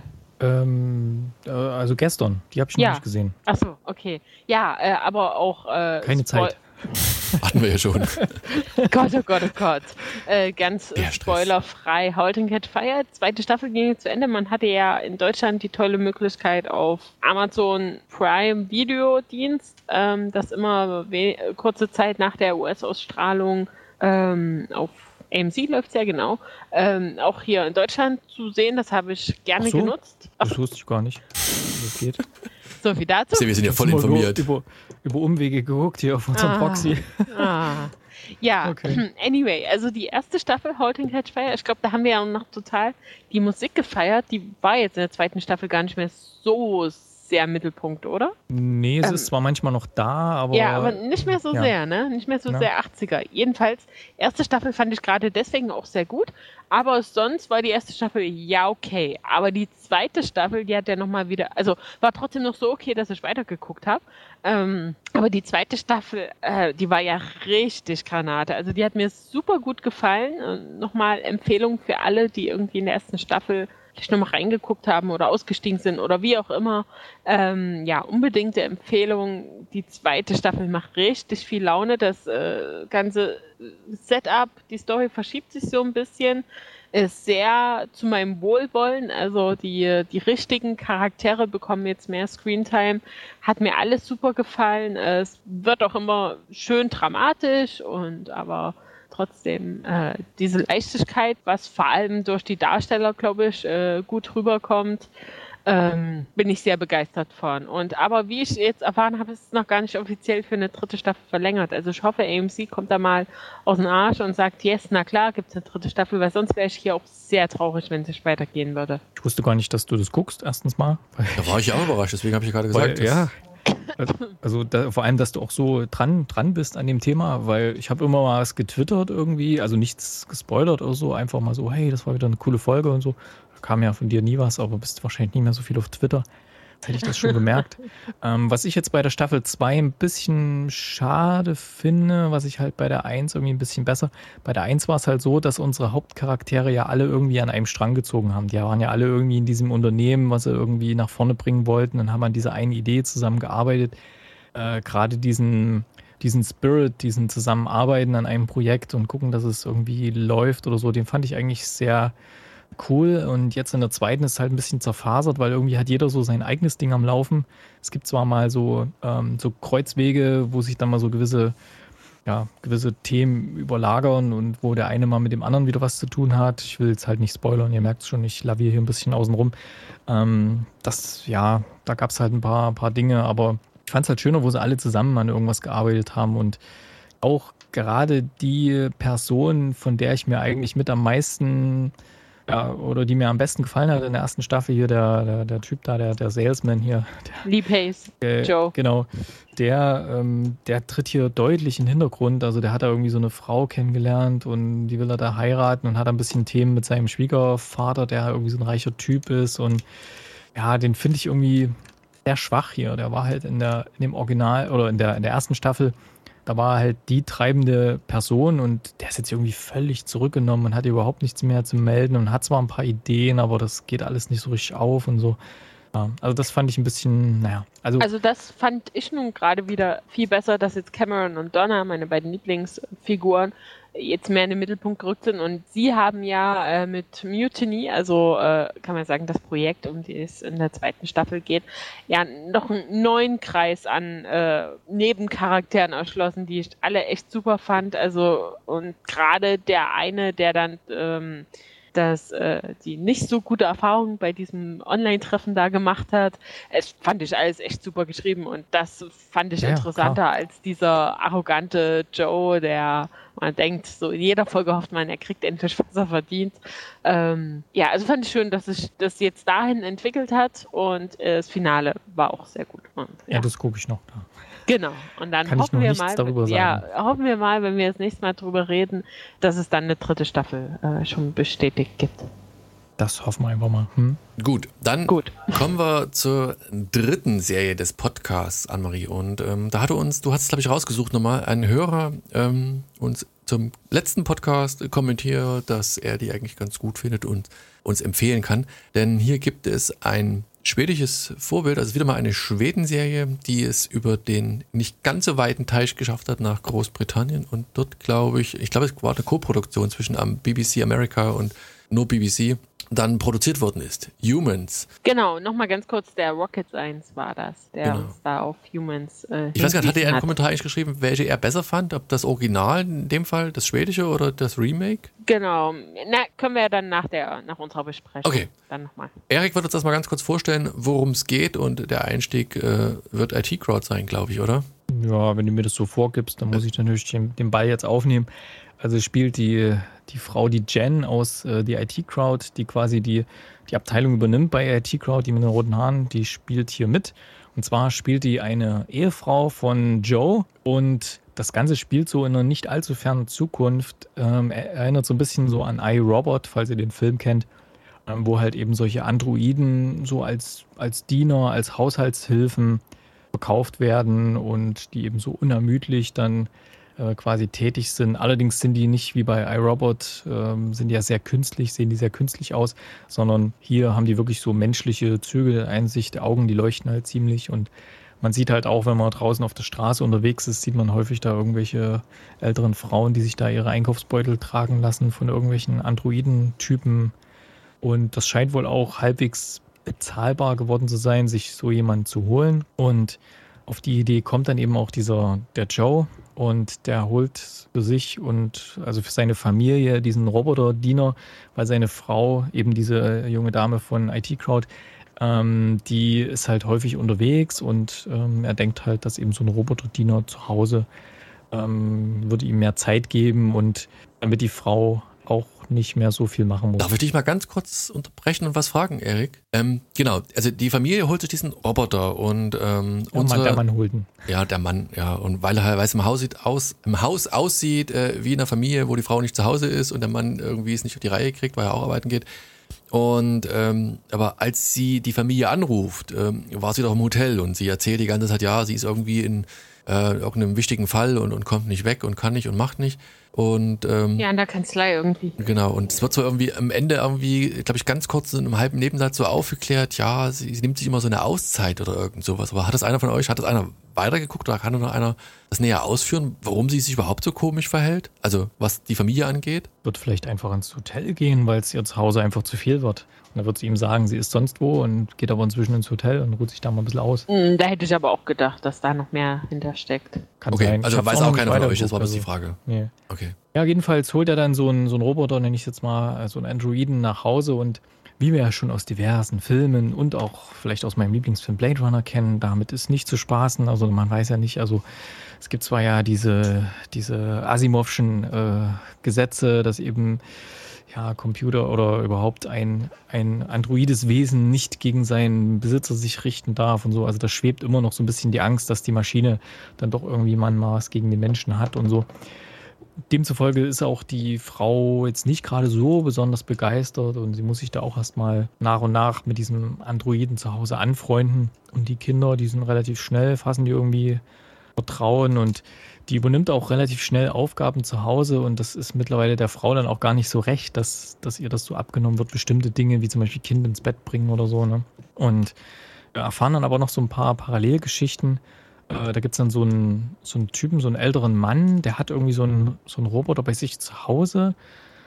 Ähm, äh, also gestern, die habe ich noch Ja. nicht gesehen. Ach so, okay. Ja, äh, aber auch... Äh, Keine Spoil- Zeit. Hatten wir ja schon. Gott, oh Gott, oh Gott. Äh, ganz äh, Der Stress. spoilerfrei. Halt and Catch Fire. Zweite Staffel ging jetzt zu Ende. Man hatte ja in Deutschland die tolle Möglichkeit auf Amazon Prime Videodienst, ähm, das immer we- kurze Zeit nach der U S-Ausstrahlung ähm, auf A M C läuft ja genau, ähm, auch hier in Deutschland zu sehen. Das habe ich gerne Ach so? genutzt. Ach, Das wusste ich gar nicht, wie das geht. so viel dazu. Wir sind ja voll Mal informiert. Über, über Umwege geguckt hier auf unserem Ah. Proxy. Ah. Ja, Okay. anyway, also die erste Staffel Halt and Catch Fire, ich glaube, da haben wir ja noch total die Musik gefeiert. Die war jetzt in der zweiten Staffel gar nicht mehr so sehr im Mittelpunkt, oder? Nee, es Ähm, ist zwar manchmal noch da, aber. Ja, aber nicht mehr so ja. sehr, ne? Nicht mehr so Ja. sehr achtziger. Jedenfalls, erste Staffel fand ich gerade deswegen auch sehr gut, aber sonst war die erste Staffel ja okay. Aber die zweite Staffel, die hat ja nochmal wieder, also war trotzdem noch so okay, dass ich weitergeguckt habe. Ähm, aber die zweite Staffel, äh, die war ja richtig Granate. Also die hat mir super gut gefallen. Und nochmal Empfehlung für alle, die irgendwie in der ersten Staffel vielleicht nochmal reingeguckt haben oder ausgestiegen sind oder wie auch immer. Ähm, ja, unbedingte Empfehlung. Die zweite Staffel macht richtig viel Laune. Das äh, ganze Setup, die Story verschiebt sich so ein bisschen. ist sehr zu meinem Wohlwollen. Also die, die richtigen Charaktere bekommen jetzt mehr Screentime. Hat mir alles super gefallen. Es wird auch immer schön dramatisch und aber trotzdem äh, diese Leichtigkeit, was vor allem durch die Darsteller, glaube ich, äh, gut rüberkommt, ähm, bin ich sehr begeistert von. Und aber wie ich jetzt erfahren habe, ist es noch gar nicht offiziell für eine dritte Staffel verlängert. Also ich hoffe, A M C kommt da mal aus dem Arsch und sagt, yes, na klar, gibt es eine dritte Staffel, weil sonst wäre ich hier auch sehr traurig, wenn es nicht weitergehen würde. Ich wusste gar nicht, dass du das guckst, erstens mal. Da war ich ja auch überrascht, deswegen habe ich gerade gesagt. Weil, ja. Also da, vor allem, dass du auch so dran, dran bist an dem Thema, weil ich habe immer mal was getwittert irgendwie, also nichts gespoilert oder so, einfach mal so, hey, das war wieder eine coole Folge und so. Da kam ja von dir nie was, aber bist wahrscheinlich nicht mehr so viel auf Twitter. Hätte ich das schon gemerkt. ähm, was ich jetzt bei der Staffel zwei ein bisschen schade finde, was ich halt bei der eins irgendwie ein bisschen besser. Bei der eins war es halt so, dass unsere Hauptcharaktere ja alle irgendwie an einem Strang gezogen haben. Die waren ja alle irgendwie in diesem Unternehmen, was sie irgendwie nach vorne bringen wollten und haben an dieser einen Idee zusammengearbeitet. Äh, gerade diesen, diesen Spirit, diesen Zusammenarbeiten an einem Projekt und gucken, dass es irgendwie läuft oder so, den fand ich eigentlich sehr cool. Und jetzt in der zweiten ist es halt ein bisschen zerfasert, weil irgendwie hat jeder so sein eigenes Ding am Laufen. Es gibt zwar mal so, ähm, so Kreuzwege, wo sich dann mal so gewisse, ja, gewisse Themen überlagern und wo der eine mal mit dem anderen wieder was zu tun hat. Ich will jetzt halt nicht spoilern, ihr merkt es schon, ich laviere hier ein bisschen außen rum. Ähm, das, ja, da gab es halt ein paar, paar Dinge, aber ich fand es halt schöner, wo sie alle zusammen an irgendwas gearbeitet haben und auch gerade die Person, von der ich mir eigentlich mit am meisten ja, oder die mir am besten gefallen hat in der ersten Staffel hier, der, der, der Typ da, der, der Salesman hier. Der, Lee Pace, äh, Joe. Genau. Der, ähm, der tritt hier deutlich in den Hintergrund. Also der hat da irgendwie so eine Frau kennengelernt und die will er da heiraten und hat ein bisschen Themen mit seinem Schwiegervater, der irgendwie so ein reicher Typ ist. Und ja, den finde ich irgendwie sehr schwach hier. Der war halt in der, in dem Original oder in der, in der ersten Staffel, da war halt die treibende Person und der ist jetzt irgendwie völlig zurückgenommen und hat überhaupt nichts mehr zu melden und hat zwar ein paar Ideen, aber das geht alles nicht so richtig auf und so. Ja, also das fand ich ein bisschen, naja. Also, also das fand ich nun gerade wieder viel besser, dass jetzt Cameron und Donna, meine beiden Lieblingsfiguren, jetzt mehr in den Mittelpunkt gerückt sind und sie haben ja äh, mit Mutiny, also äh, kann man sagen, das Projekt, um die es in der zweiten Staffel geht, ja noch einen neuen Kreis an äh, Nebencharakteren erschlossen, die ich alle echt super fand, also und gerade der eine, der dann ähm, dass äh, die nicht so gute Erfahrungen bei diesem Online-Treffen da gemacht hat. Es fand ich alles echt super geschrieben und das fand ich ja, interessanter klar. als dieser arrogante Joe, der man denkt, so in jeder Folge hofft man, er kriegt endlich, was er verdient. Ähm, ja, also fand ich schön, dass sich das jetzt dahin entwickelt hat und äh, das Finale war auch sehr gut. Und, ja. ja, das gucke ich noch. Da. Genau. Und dann Kann ich hoffen noch wir nichts mal, darüber ja, sagen. hoffen wir mal, wenn wir das nächste Mal drüber reden, dass es dann eine dritte Staffel äh, schon bestätigt gibt. Das hoffen wir einfach mal. Hm? Gut, dann Gut. kommen wir zur dritten Serie des Podcasts, Annemarie. Und ähm, da hatte uns, du hast es glaube ich rausgesucht nochmal, ein Hörer ähm, uns zum letzten Podcast kommentiert, dass er die eigentlich ganz gut findet und uns empfehlen kann. Denn hier gibt es ein schwedisches Vorbild, also wieder mal eine Schweden-Serie, die es über den nicht ganz so weiten Teich geschafft hat nach Großbritannien. Und dort glaube ich, ich glaube es war eine Co-Produktion zwischen am B B C America und nur B B C, dann produziert worden ist. Humans. Genau, nochmal ganz kurz, der Rockets eins war das, der Genau. uns da auf Humans äh, Ich weiß gar nicht, hat er einen hat. Kommentar eigentlich geschrieben, welche er besser fand? Ob das Original in dem Fall, das schwedische oder das Remake? Genau, na, können wir ja dann nach, der, nach unserer Besprechung Okay. dann nochmal. Erik wird uns das mal ganz kurz vorstellen, worum es geht und der Einstieg äh, wird I T-Crowd sein, glaube ich, oder? Ja, wenn du mir das so vorgibst, dann muss ich natürlich den, den Ball jetzt aufnehmen. Also spielt die, die Frau, die Jen aus äh, die I T-Crowd, die quasi die, die Abteilung übernimmt bei I T-Crowd, die mit den roten Haaren, die spielt hier mit. Und zwar spielt die eine Ehefrau von Joe und das Ganze spielt so in einer nicht allzu fernen Zukunft. Ähm, erinnert so ein bisschen so an iRobot, falls ihr den Film kennt, ähm, wo halt eben solche Androiden so als, als Diener, als Haushaltshilfen verkauft werden und die eben so unermüdlich dann äh, quasi tätig sind. Allerdings sind die nicht wie bei iRobot, ähm, sind die ja sehr künstlich, sehen die sehr künstlich aus, sondern hier haben die wirklich so menschliche Züge, Einsicht, Augen, die leuchten halt ziemlich und man sieht halt auch, wenn man draußen auf der Straße unterwegs ist, sieht man häufig da irgendwelche älteren Frauen, die sich da ihre Einkaufsbeutel tragen lassen von irgendwelchen Androiden-Typen. Und das scheint wohl auch halbwegs bezahlbar geworden zu sein, sich so jemanden zu holen. Und auf die Idee kommt dann eben auch dieser, der Joe, und der holt für sich und also für seine Familie diesen Roboterdiener, weil seine Frau, eben diese junge Dame von I T Crowd, ähm, die ist halt häufig unterwegs und ähm, er denkt halt, dass eben so ein Roboterdiener zu Hause ähm, würde ihm mehr Zeit geben und damit die Frau auch nicht mehr so viel machen muss. Darf ich dich mal ganz kurz unterbrechen und was fragen, Erik? Ähm, genau, also die Familie holt sich diesen Roboter und ähm, ja, unsere, Mann, der Mann holt ihn. Ja, der Mann, ja, und weil er halt, weil es im Haus sieht aus, im Haus aussieht äh, wie in einer Familie, wo die Frau nicht zu Hause ist und der Mann irgendwie es nicht auf die Reihe kriegt, weil er auch arbeiten geht. Und ähm, aber als sie die Familie anruft, ähm, war sie doch im Hotel und sie erzählt die ganze Zeit, ja, sie ist irgendwie in äh, irgendeinem wichtigen Fall und, und kommt nicht weg und kann nicht und macht nicht. Und ähm, ja, in der Kanzlei irgendwie. Genau, und es wird so irgendwie am Ende irgendwie, glaube ich, ganz kurz in einem halben Nebensatz so aufgeklärt, ja, sie, sie nimmt sich immer so eine Auszeit oder irgend sowas. Aber hat das einer von euch, hat das einer weitergeguckt oder kann noch einer das näher ausführen, warum sie sich überhaupt so komisch verhält? Also was die Familie angeht? Wird vielleicht einfach ins Hotel gehen, weil es ihr zu Hause einfach zu viel wird. Und dann wird sie ihm sagen, sie ist sonst wo und geht aber inzwischen ins Hotel und ruht sich da mal ein bisschen aus. Mm, Da hätte ich aber auch gedacht, dass da noch mehr hintersteckt. Kann Okay, sein. Ich also hab's weiß auch noch keiner nicht von euch, das war weitergeguckt, bloß die Frage. Nee. Okay. Ja, jedenfalls holt er dann so einen, so einen Roboter, nenne ich es jetzt mal, so einen Androiden nach Hause und wie wir ja schon aus diversen Filmen und auch vielleicht aus meinem Lieblingsfilm Blade Runner kennen, damit ist nicht zu spaßen. Also man weiß ja nicht, also es gibt zwar ja diese, diese Asimovschen äh, Gesetze, dass eben ja, Computer oder überhaupt ein, ein androides Wesen nicht gegen seinen Besitzer sich richten darf und so. Also da schwebt immer noch so ein bisschen die Angst, dass die Maschine dann doch irgendwie mal was gegen den Menschen hat und so. Demzufolge ist auch die Frau jetzt nicht gerade so besonders begeistert und sie muss sich da auch erstmal nach und nach mit diesem Androiden zu Hause anfreunden. Und die Kinder, die sind relativ schnell, fassen die irgendwie Vertrauen und die übernimmt auch relativ schnell Aufgaben zu Hause und das ist mittlerweile der Frau dann auch gar nicht so recht, dass, dass ihr das so abgenommen wird, bestimmte Dinge wie zum Beispiel Kind ins Bett bringen oder so. Ne? Und wir erfahren dann aber noch so ein paar Parallelgeschichten. Äh, da gibt es dann so einen, so einen Typen, so einen älteren Mann, der hat irgendwie so einen, so einen Roboter bei sich zu Hause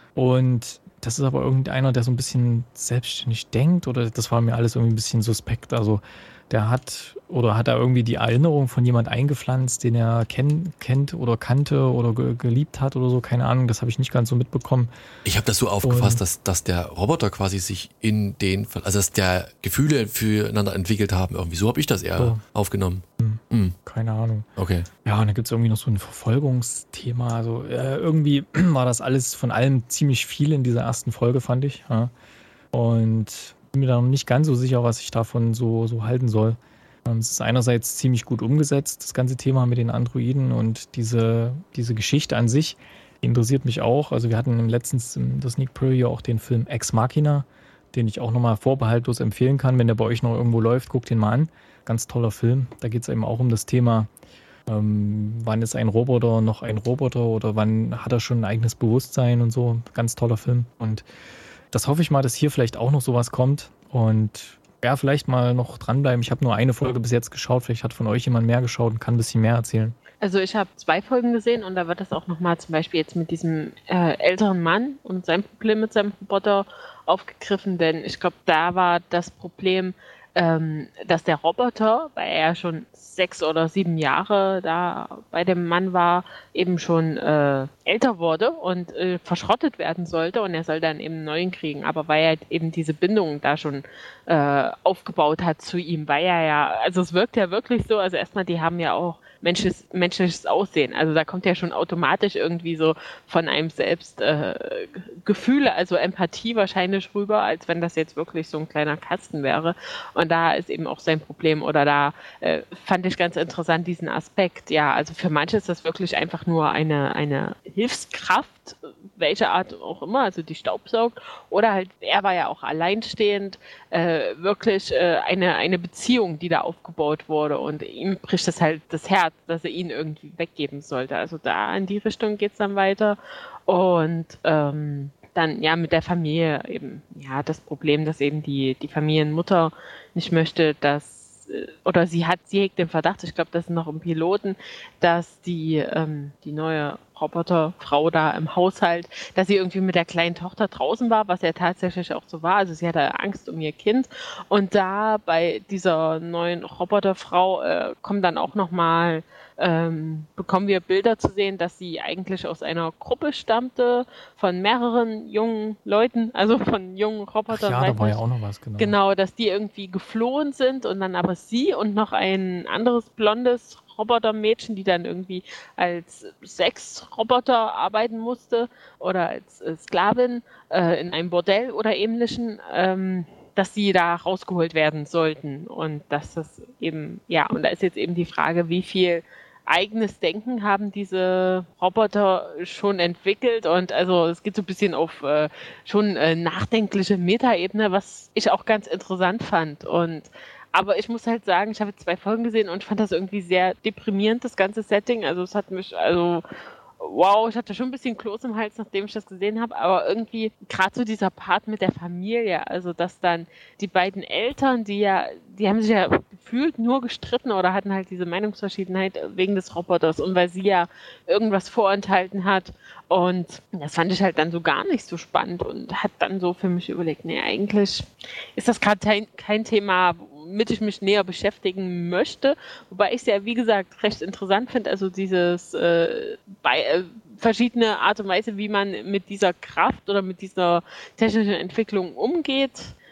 und das ist aber irgendeiner, der so ein bisschen selbstständig denkt oder das war mir alles irgendwie ein bisschen suspekt. Also der hat oder hat da irgendwie die Erinnerung von jemand eingepflanzt, den er kenn, kennt oder kannte oder ge geliebt hat oder so, keine Ahnung, das habe ich nicht ganz so mitbekommen. Ich habe das so aufgefasst, dass, dass der Roboter quasi sich in den, also dass der Gefühle füreinander entwickelt haben irgendwie. So habe ich das eher So. aufgenommen. Hm, Hm. keine Ahnung. Okay. Ja, und da gibt es irgendwie noch so ein Verfolgungsthema. Also äh, irgendwie war das alles von allem ziemlich viel in dieser ersten Folge, fand ich. Ja. Und bin mir da noch nicht ganz so sicher, was ich davon so, so halten soll. Ähm, Es ist einerseits ziemlich gut umgesetzt, das ganze Thema mit den Androiden und diese, diese Geschichte an sich die interessiert mich auch. Also wir hatten letztens in der Sneak Preview auch den Film Ex Machina, den ich auch nochmal vorbehaltlos empfehlen kann. Wenn der bei euch noch irgendwo läuft, guckt den mal an. Ganz toller Film. Da geht es eben auch um das Thema, ähm, wann ist ein Roboter noch ein Roboter oder wann hat er schon ein eigenes Bewusstsein und so. Ganz toller Film. Und das hoffe ich mal, dass hier vielleicht auch noch sowas kommt. Und ja, vielleicht mal noch dranbleiben. Ich habe nur eine Folge bis jetzt geschaut. Vielleicht hat von euch jemand mehr geschaut und kann ein bisschen mehr erzählen. Also ich habe zwei Folgen gesehen und da wird das auch nochmal zum Beispiel jetzt mit diesem äh, älteren Mann und seinem Problem mit seinem Roboter aufgegriffen, denn ich glaube, da war das Problem, ähm, dass der Roboter, weil er ja schon sechs oder sieben Jahre da bei dem Mann war, eben schon äh, älter wurde und äh, verschrottet werden sollte und er soll dann eben einen neuen kriegen. Aber weil er eben diese Bindung da schon äh, aufgebaut hat zu ihm, weil er ja, also es wirkt ja wirklich so, also erstmal, die haben ja auch menschliches, menschliches Aussehen. Also da kommt ja schon automatisch irgendwie so von einem selbst äh, Gefühle, also Empathie wahrscheinlich rüber, als wenn das jetzt wirklich so ein kleiner Kasten wäre. Und da ist eben auch sein Problem. Oder da äh, fand ich ganz interessant diesen Aspekt. Ja, also für manche ist das wirklich einfach nur eine, eine Hilfskraft, welche Art auch immer, also die staubsaugt. Oder halt, er war ja auch alleinstehend, äh, wirklich äh, eine, eine Beziehung, die da aufgebaut wurde. Und ihm bricht das halt das Herz, dass er ihn irgendwie weggeben sollte. Also da in die Richtung geht es dann weiter. Und ähm, dann ja mit der Familie eben, ja, das Problem, dass eben die, die Familienmutter nicht möchte, dass oder sie hat, sie hegt den Verdacht, ich glaube, das ist noch im Piloten, dass die, ähm, die neue Roboterfrau da im Haushalt, dass sie irgendwie mit der kleinen Tochter draußen war, was ja tatsächlich auch so war. Also sie hatte Angst um ihr Kind. Und da bei dieser neuen Roboterfrau äh, kommen dann auch nochmal, ähm, bekommen wir Bilder zu sehen, dass sie eigentlich aus einer Gruppe stammte von mehreren jungen Leuten, also von jungen Robotern. Ach ja, da war ja auch noch was, genau. Genau, dass die irgendwie geflohen sind und dann aber sie und noch ein anderes blondes Robotermädchen, die dann irgendwie als Sexroboter arbeiten musste oder als äh, Sklavin äh, in einem Bordell oder ähnlichen, ähm, dass sie da rausgeholt werden sollten. Und dass das eben, ja, und da ist jetzt eben die Frage, wie viel eigenes Denken haben diese Roboter schon entwickelt, und also es geht so ein bisschen auf äh, schon äh, nachdenkliche Metaebene, was ich auch ganz interessant fand. Und aber ich muss halt sagen, ich habe zwei Folgen gesehen und fand das irgendwie sehr deprimierend, das ganze Setting. Also es hat mich, also wow, ich hatte schon ein bisschen Kloß im Hals, nachdem ich das gesehen habe, aber irgendwie gerade so dieser Part mit der Familie, also dass dann die beiden Eltern, die ja, die haben sich ja gefühlt nur gestritten oder hatten halt diese Meinungsverschiedenheit wegen des Roboters und weil sie ja irgendwas vorenthalten hat, und das fand ich halt dann so gar nicht so spannend und hat dann so für mich überlegt, nee, eigentlich ist das gerade kein, kein Thema, womit ich mich näher beschäftigen möchte, wobei ich es ja, wie gesagt, recht interessant finde, also dieses äh, bei, äh, verschiedene Art und Weise, wie man mit dieser Kraft oder mit dieser technischen Entwicklung umgeht.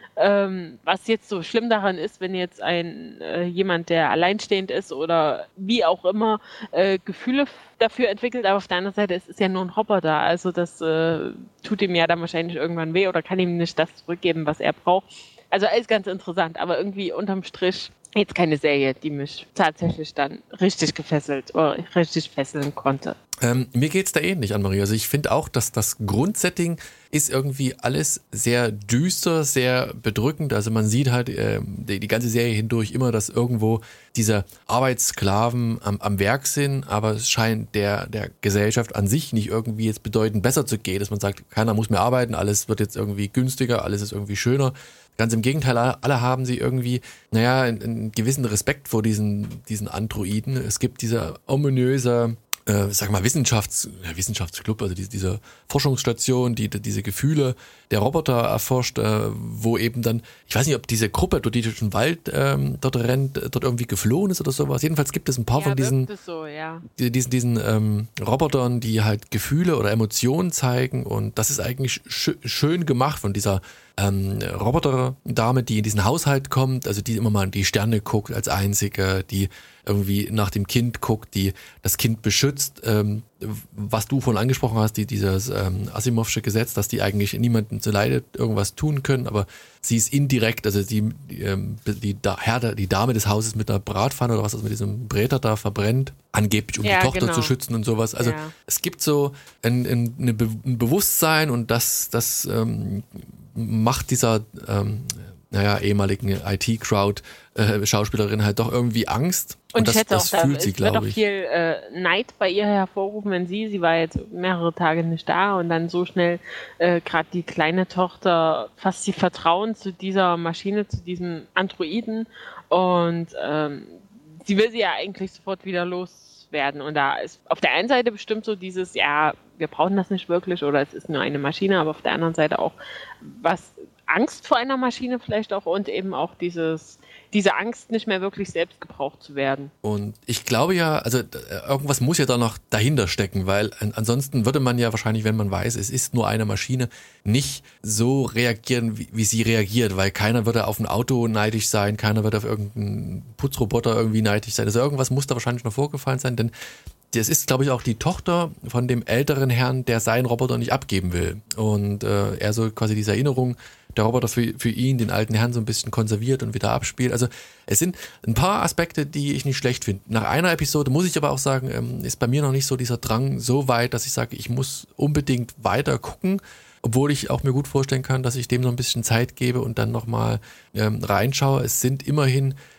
Ähm, was jetzt so schlimm daran ist, wenn jetzt ein äh, jemand, der alleinstehend ist oder wie auch immer, äh, Gefühle dafür entwickelt, aber auf der anderen Seite es ist ja nur ein Roboter, also das äh, tut ihm ja dann wahrscheinlich irgendwann weh oder kann ihm nicht das zurückgeben, was er braucht. Also alles ganz interessant, aber irgendwie unterm Strich jetzt keine Serie, die mich tatsächlich dann richtig gefesselt oder richtig fesseln konnte. Ähm, mir geht's da ähnlich, Anne-Marie. Also ich finde auch, dass das Grundsetting ist irgendwie alles sehr düster, sehr bedrückend. Also man sieht halt äh, die, die ganze Serie hindurch immer, dass irgendwo diese Arbeitssklaven am, am Werk sind, aber es scheint der, der Gesellschaft an sich nicht irgendwie jetzt bedeutend besser zu gehen, dass man sagt, keiner muss mehr arbeiten, alles wird jetzt irgendwie günstiger, alles ist irgendwie schöner. Ganz im Gegenteil, alle, alle haben sie irgendwie, naja, einen, einen gewissen Respekt vor diesen, diesen Androiden. Es gibt diese ominöse, äh, sag mal, Wissenschafts, ja, Wissenschaftsclub, also diese, diese Forschungsstation, die, die diese Gefühle der Roboter erforscht, äh, wo eben dann, ich weiß nicht, ob diese Gruppe, die durch den Wald ähm, dort rennt, dort irgendwie geflohen ist oder sowas. Jedenfalls gibt es ein paar ja, von diesen, so, ja. die, diesen, diesen ähm, Robotern, die halt Gefühle oder Emotionen zeigen, und das ist eigentlich sch- schön gemacht von dieser ähm, Roboterdame, die in diesen Haushalt kommt, also die immer mal in die Sterne guckt als einzige, die irgendwie nach dem Kind guckt, die das Kind beschützt, ähm, was du vorhin angesprochen hast, die, dieses ähm, Asimovsche Gesetz, dass die eigentlich niemandem zuleide irgendwas tun können, aber sie ist indirekt, also die, die, ähm, die, da, Herr, die Dame des Hauses mit einer Bratpfanne oder was das mit diesem Bräter da verbrennt, angeblich um ja, die Tochter genau. zu schützen und sowas. Also ja. Es gibt so ein, ein, eine Be- ein Bewusstsein, und das, das ähm, macht dieser ähm, naja, ehemaligen I T-Crowd äh, Schauspielerin halt doch irgendwie Angst. Und, und das, ich schätze das auch, fühlt da, sie, es wird auch glaube ich. viel äh, Neid bei ihr hervorrufen, wenn sie, sie war jetzt mehrere Tage nicht da und dann so schnell äh, gerade die kleine Tochter fast sie vertrauen zu dieser Maschine, zu diesem Androiden, und ähm, sie will sie ja eigentlich sofort wieder loswerden, und da ist auf der einen Seite bestimmt so dieses, ja, wir brauchen das nicht wirklich oder es ist nur eine Maschine, aber auf der anderen Seite auch was Angst vor einer Maschine vielleicht auch, und eben auch dieses diese Angst, nicht mehr wirklich selbst gebraucht zu werden. Und ich glaube ja, also irgendwas muss ja da noch dahinter stecken, weil ansonsten würde man ja wahrscheinlich, wenn man weiß, es ist nur eine Maschine, nicht so reagieren, wie, wie sie reagiert, weil keiner würde auf ein Auto neidisch sein, keiner würde auf irgendeinen Putzroboter irgendwie neidisch sein. Also irgendwas muss da wahrscheinlich noch vorgefallen sein, denn das ist, glaube ich, auch die Tochter von dem älteren Herrn, der seinen Roboter nicht abgeben will. Und äh, er so quasi diese Erinnerung der Roboter für, für ihn, den alten Herrn, so ein bisschen konserviert und wieder abspielt. Also es sind ein paar Aspekte, die ich nicht schlecht finde. Nach einer Episode muss ich aber auch sagen, ähm, ist bei mir noch nicht so dieser Drang so weit, dass ich sage, ich muss unbedingt weiter gucken, obwohl ich auch mir gut vorstellen kann, dass ich dem noch ein bisschen Zeit gebe und dann nochmal ähm, reinschaue. Es sind immerhin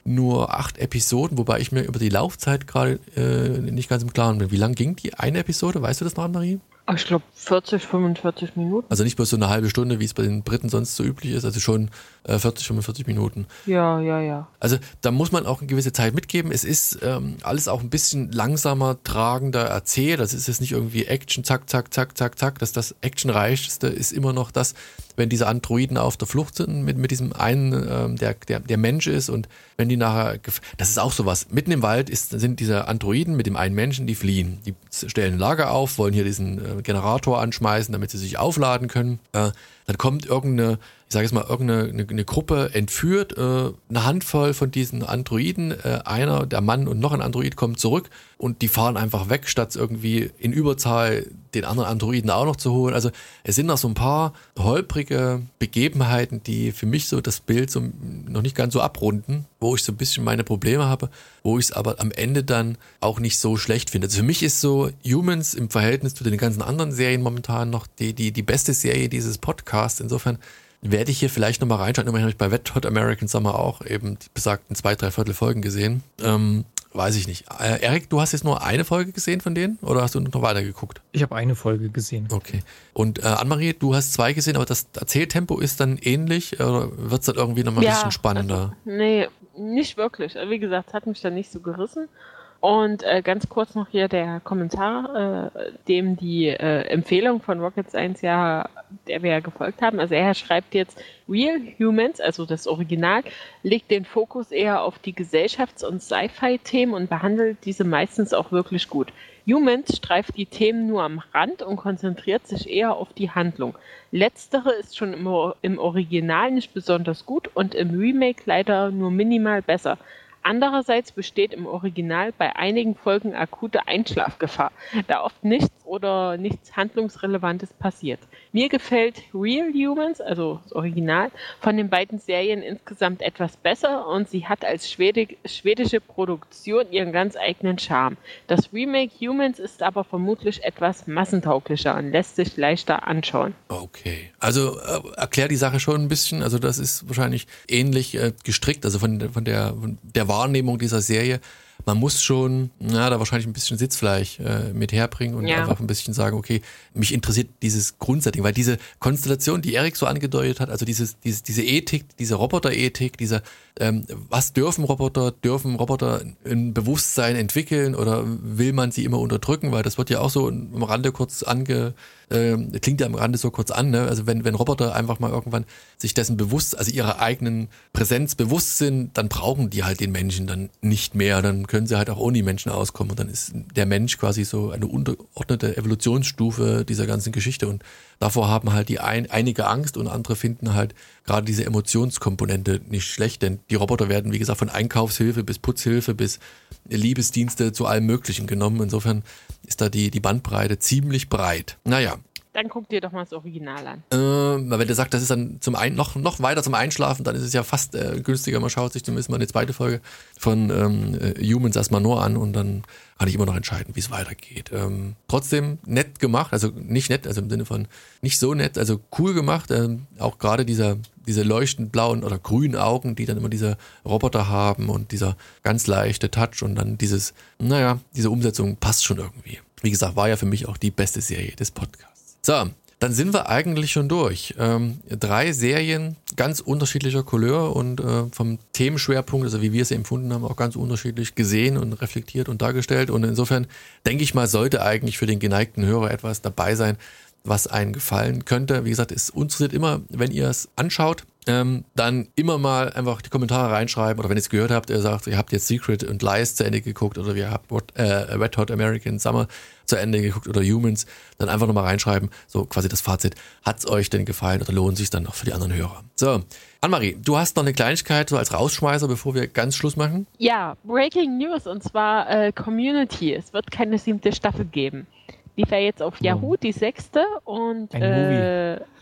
nur acht Episoden, wobei ich mir über die Laufzeit gerade äh, nicht ganz im Klaren bin. Wie lang ging die eine Episode? Weißt du das noch, Anne-Marie? Ich glaube vierzig, fünfundvierzig Minuten. Also nicht bloß so eine halbe Stunde, wie es bei den Briten sonst so üblich ist, also schon äh, vierzig, fünfundvierzig Minuten. Ja, ja, ja. Also da muss man auch eine gewisse Zeit mitgeben. Es ist ähm, alles auch ein bisschen langsamer, tragender erzählt. Das ist jetzt nicht irgendwie Action, zack, zack, zack, zack, zack. Das, das Actionreichste ist immer noch das, wenn diese Androiden auf der Flucht sind mit, mit diesem einen, ähm, der, der, der Mensch ist und wenn die nachher, das ist auch sowas, mitten im Wald ist, sind diese Androiden mit dem einen Menschen, die fliehen. Die stellen ein Lager auf, wollen hier diesen äh, Generator anschmeißen, damit sie sich aufladen können. Äh, dann kommt irgendeine, ich sage jetzt mal, irgendeine eine, eine Gruppe entführt, äh, eine Handvoll von diesen Androiden, äh, einer, der Mann und noch ein Android kommen zurück und die fahren einfach weg, statt irgendwie in Überzahl den anderen Androiden auch noch zu holen. Also es sind noch so ein paar holprige Begebenheiten, die für mich so das Bild so noch nicht ganz so abrunden, wo ich so ein bisschen meine Probleme habe, wo ich es aber am Ende dann auch nicht so schlecht finde. Also für mich ist so Humans im Verhältnis zu den ganzen anderen Serien momentan noch die, die, die beste Serie dieses Podcasts. Insofern werde ich hier vielleicht nochmal reinschauen. Immerhin habe ich bei Wet Hot American Summer auch eben die besagten zwei, drei Viertel Folgen gesehen. Ähm, weiß ich nicht. Äh, Erik, du hast jetzt nur eine Folge gesehen von denen oder hast du noch weiter geguckt? Ich habe eine Folge gesehen. Okay. Und äh, Anne-Marie, du hast zwei gesehen, aber das Erzähltempo ist dann ähnlich oder wird es dann irgendwie nochmal ein Ja, bisschen spannender? Also, nee, nicht wirklich. Wie gesagt, es hat mich dann nicht so gerissen. Und äh, ganz kurz noch hier der Kommentar, äh, dem die äh, Empfehlung von Rocket Science ja, der wir ja gefolgt haben. Also er schreibt jetzt, Real Humans, also das Original, legt den Fokus eher auf die Gesellschafts- und Sci-Fi-Themen und behandelt diese meistens auch wirklich gut. Humans streift die Themen nur am Rand und konzentriert sich eher auf die Handlung. Letztere ist schon im, im Original nicht besonders gut und im Remake leider nur minimal besser. Andererseits besteht im Original bei einigen Folgen akute Einschlafgefahr, da oft nichts oder nichts Handlungsrelevantes passiert. Mir gefällt Real Humans, also das Original, von den beiden Serien insgesamt etwas besser und sie hat als Schwedi- schwedische Produktion ihren ganz eigenen Charme. Das Remake Humans ist aber vermutlich etwas massentauglicher und lässt sich leichter anschauen. Okay, also äh, erklär die Sache schon ein bisschen, also das ist wahrscheinlich ähnlich äh, gestrickt, also von, von, der, von der Wahrnehmung dieser Serie. Man muss schon, na, da wahrscheinlich ein bisschen Sitzfleisch äh, mit herbringen und ja. einfach ein bisschen sagen, okay, mich interessiert dieses Grundsetting, weil diese Konstellation, die Erik so angedeutet hat, also dieses, dieses, diese Ethik, diese Roboterethik, diese, ähm, was dürfen Roboter, dürfen Roboter ein Bewusstsein entwickeln oder will man sie immer unterdrücken, weil das wird ja auch so am Rande kurz ange, äh, klingt ja am Rande so kurz an, ne? Also wenn, wenn Roboter einfach mal irgendwann sich dessen bewusst, also ihrer eigenen Präsenz bewusst sind, dann brauchen die halt den Menschen dann nicht mehr, dann können sie halt auch ohne die Menschen auskommen und dann ist der Mensch quasi so eine untergeordnete Evolutionsstufe dieser ganzen Geschichte und davor haben halt die ein, einige Angst und andere finden halt gerade diese Emotionskomponente nicht schlecht, denn die Roboter werden, wie gesagt, von Einkaufshilfe bis Putzhilfe bis Liebesdienste zu allem Möglichen genommen. Insofern ist da die, die Bandbreite ziemlich breit. Naja. Dann guck dir doch mal das Original an. Äh, wenn der sagt, das ist dann zum ein, noch, noch weiter zum Einschlafen, dann ist es ja fast äh, günstiger. Man schaut sich zumindest mal eine zweite Folge von ähm, Humans erstmal nur an und dann kann ich immer noch entscheiden, wie es weitergeht. Ähm, trotzdem nett gemacht, also nicht nett, also im Sinne von nicht so nett, also cool gemacht. Ähm, auch gerade dieser, diese leuchtend blauen oder grünen Augen, die dann immer diese Roboter haben und dieser ganz leichte Touch und dann dieses, naja, diese Umsetzung passt schon irgendwie. Wie gesagt, war ja für mich auch die beste Serie des Podcasts. So, dann sind wir eigentlich schon durch. Ähm, drei Serien ganz unterschiedlicher Couleur und äh, vom Themenschwerpunkt, also wie wir es empfunden haben, auch ganz unterschiedlich gesehen und reflektiert und dargestellt. Und insofern denke ich mal, sollte eigentlich für den geneigten Hörer etwas dabei sein, was einen gefallen könnte. Wie gesagt, es interessiert immer, wenn ihr es anschaut, ähm, dann immer mal einfach die Kommentare reinschreiben oder wenn ihr es gehört habt, ihr sagt, ihr habt jetzt Secret und Lies zu Ende geguckt oder ihr habt What, äh, Wet Hot American Summer zu Ende geguckt oder Humans, dann einfach nochmal reinschreiben, so quasi das Fazit, hat es euch denn gefallen oder lohnt sich dann noch für die anderen Hörer? So, Annemarie, du hast noch eine Kleinigkeit so als Rausschmeißer, bevor wir ganz Schluss machen? Ja, Breaking News und zwar äh, Community. Es wird keine siebte Staffel geben. Lief ja jetzt auf Yahoo, die sechste und Ein äh,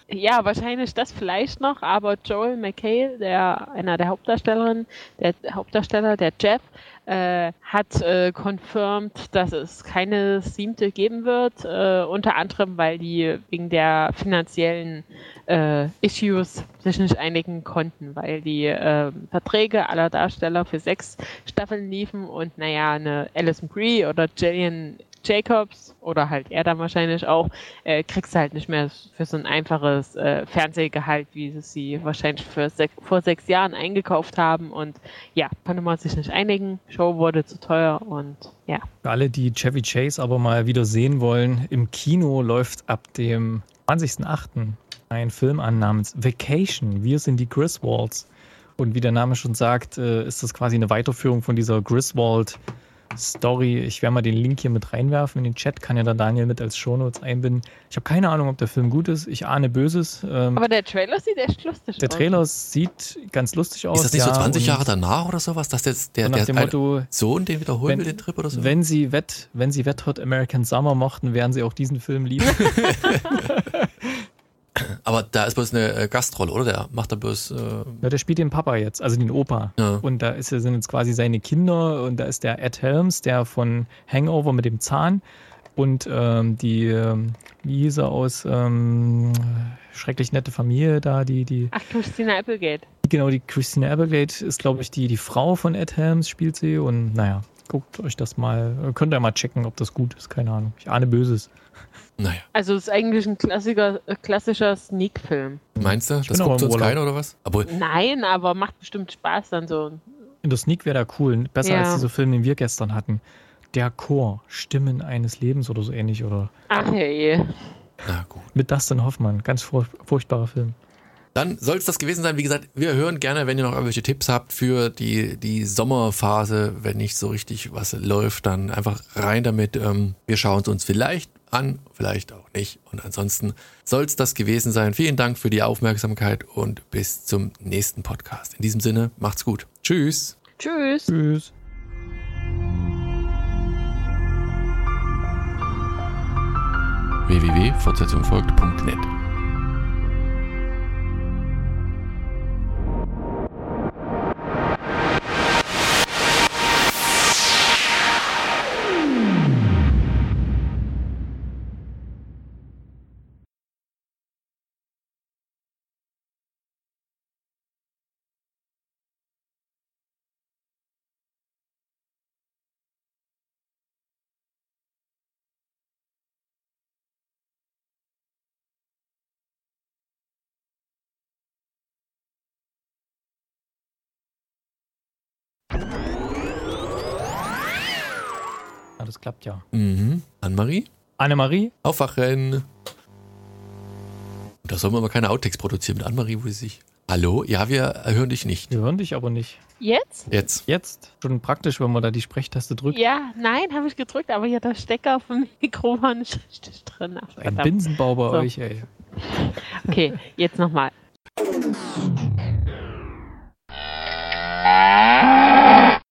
Ja, wahrscheinlich das vielleicht noch, aber Joel McHale, der einer der Hauptdarstellerinnen, der Hauptdarsteller, der Jeff, äh, hat äh, confirmed, dass es keine siebte geben wird, äh, unter anderem, weil die wegen der finanziellen äh, Issues sich nicht einigen konnten, weil die äh, Verträge aller Darsteller für sechs Staffeln liefen und naja, eine Alison Brie oder Gillian Jacobs oder halt er dann wahrscheinlich auch, äh, kriegst du halt nicht mehr für so ein einfaches äh, Fernsehgehalt, wie sie sie wahrscheinlich für sech, vor sechs Jahren eingekauft haben und ja, konnte man sich nicht einigen, Show wurde zu teuer und ja. Für alle, die Chevy Chase aber mal wieder sehen wollen, im Kino läuft ab dem zwanzigsten achten ein Film an namens Vacation, wir sind die Griswolds und wie der Name schon sagt, äh, ist das quasi eine Weiterführung von dieser Griswold Story. Ich werde mal den Link hier mit reinwerfen in den Chat, kann ja dann Daniel mit als Shownotes einbinden. Ich habe keine Ahnung, ob der Film gut ist. Ich ahne Böses. Ähm, Aber der Trailer sieht echt lustig der aus. Der Trailer sieht ganz lustig aus. Ist das nicht ja, so zwanzig Jahre danach oder sowas, dass der, der, nach der dem Motto, Sohn den wiederholen wenn, will, den Trip oder so? Wenn sie Wet, wenn sie Wet Hot American Summer mochten, werden sie auch diesen Film lieben. Aber da ist bloß eine Gastrolle, oder? Der macht da bloß... Äh ja, der spielt den Papa jetzt, also den Opa. Ja. Und da ist, sind jetzt quasi seine Kinder und da ist der Ed Helms, der von Hangover mit dem Zahn und ähm, die, ähm, wie hieß er aus ähm, Schrecklich nette Familie da, die... die Ach, Christina Applegate. Genau, die Christina Applegate ist, glaube ich, die, die Frau von Ed Helms, spielt sie und naja, guckt euch das mal, könnt ihr mal checken, ob das gut ist, keine Ahnung. Ich ahne Böses. Naja. Also es ist eigentlich ein klassischer, klassischer Sneak-Film. Meinst du? Das guckt sonst keiner oder was? Aber Nein, aber macht bestimmt Spaß dann so. In der Sneak wäre da cool. Besser ja. als dieser Film, den wir gestern hatten. Der Chor, Stimmen eines Lebens oder so ähnlich. Oder Ach hey. Na gut. Mit Dustin Hoffmann. Ganz furch- furchtbarer Film. Dann soll es das gewesen sein. Wie gesagt, wir hören gerne, wenn ihr noch irgendwelche Tipps habt für die, die Sommerphase, wenn nicht so richtig was läuft, dann einfach rein damit. Ähm, wir schauen es uns vielleicht an, vielleicht auch nicht. Und ansonsten soll es das gewesen sein. Vielen Dank für die Aufmerksamkeit und bis zum nächsten Podcast. In diesem Sinne, macht's gut. Tschüss. Tschüss. Tschüss. w w w punkt fortsetzung folgt punkt net Das klappt ja. Mhm. Annemarie? Annemarie? Aufwachen. Da soll man aber keine Outtakes produzieren mit Annemarie, wo sie sich... Hallo? Ja, wir hören dich nicht. Wir hören dich aber nicht. Jetzt? Jetzt. Jetzt? Schon praktisch, wenn man da die Sprechtaste drückt. Ja, nein, habe ich gedrückt, aber hier der Stecker vom Mikro war nicht richtig drin. Ach, Ein Binsenbau bei so. euch, ey. Okay, jetzt nochmal.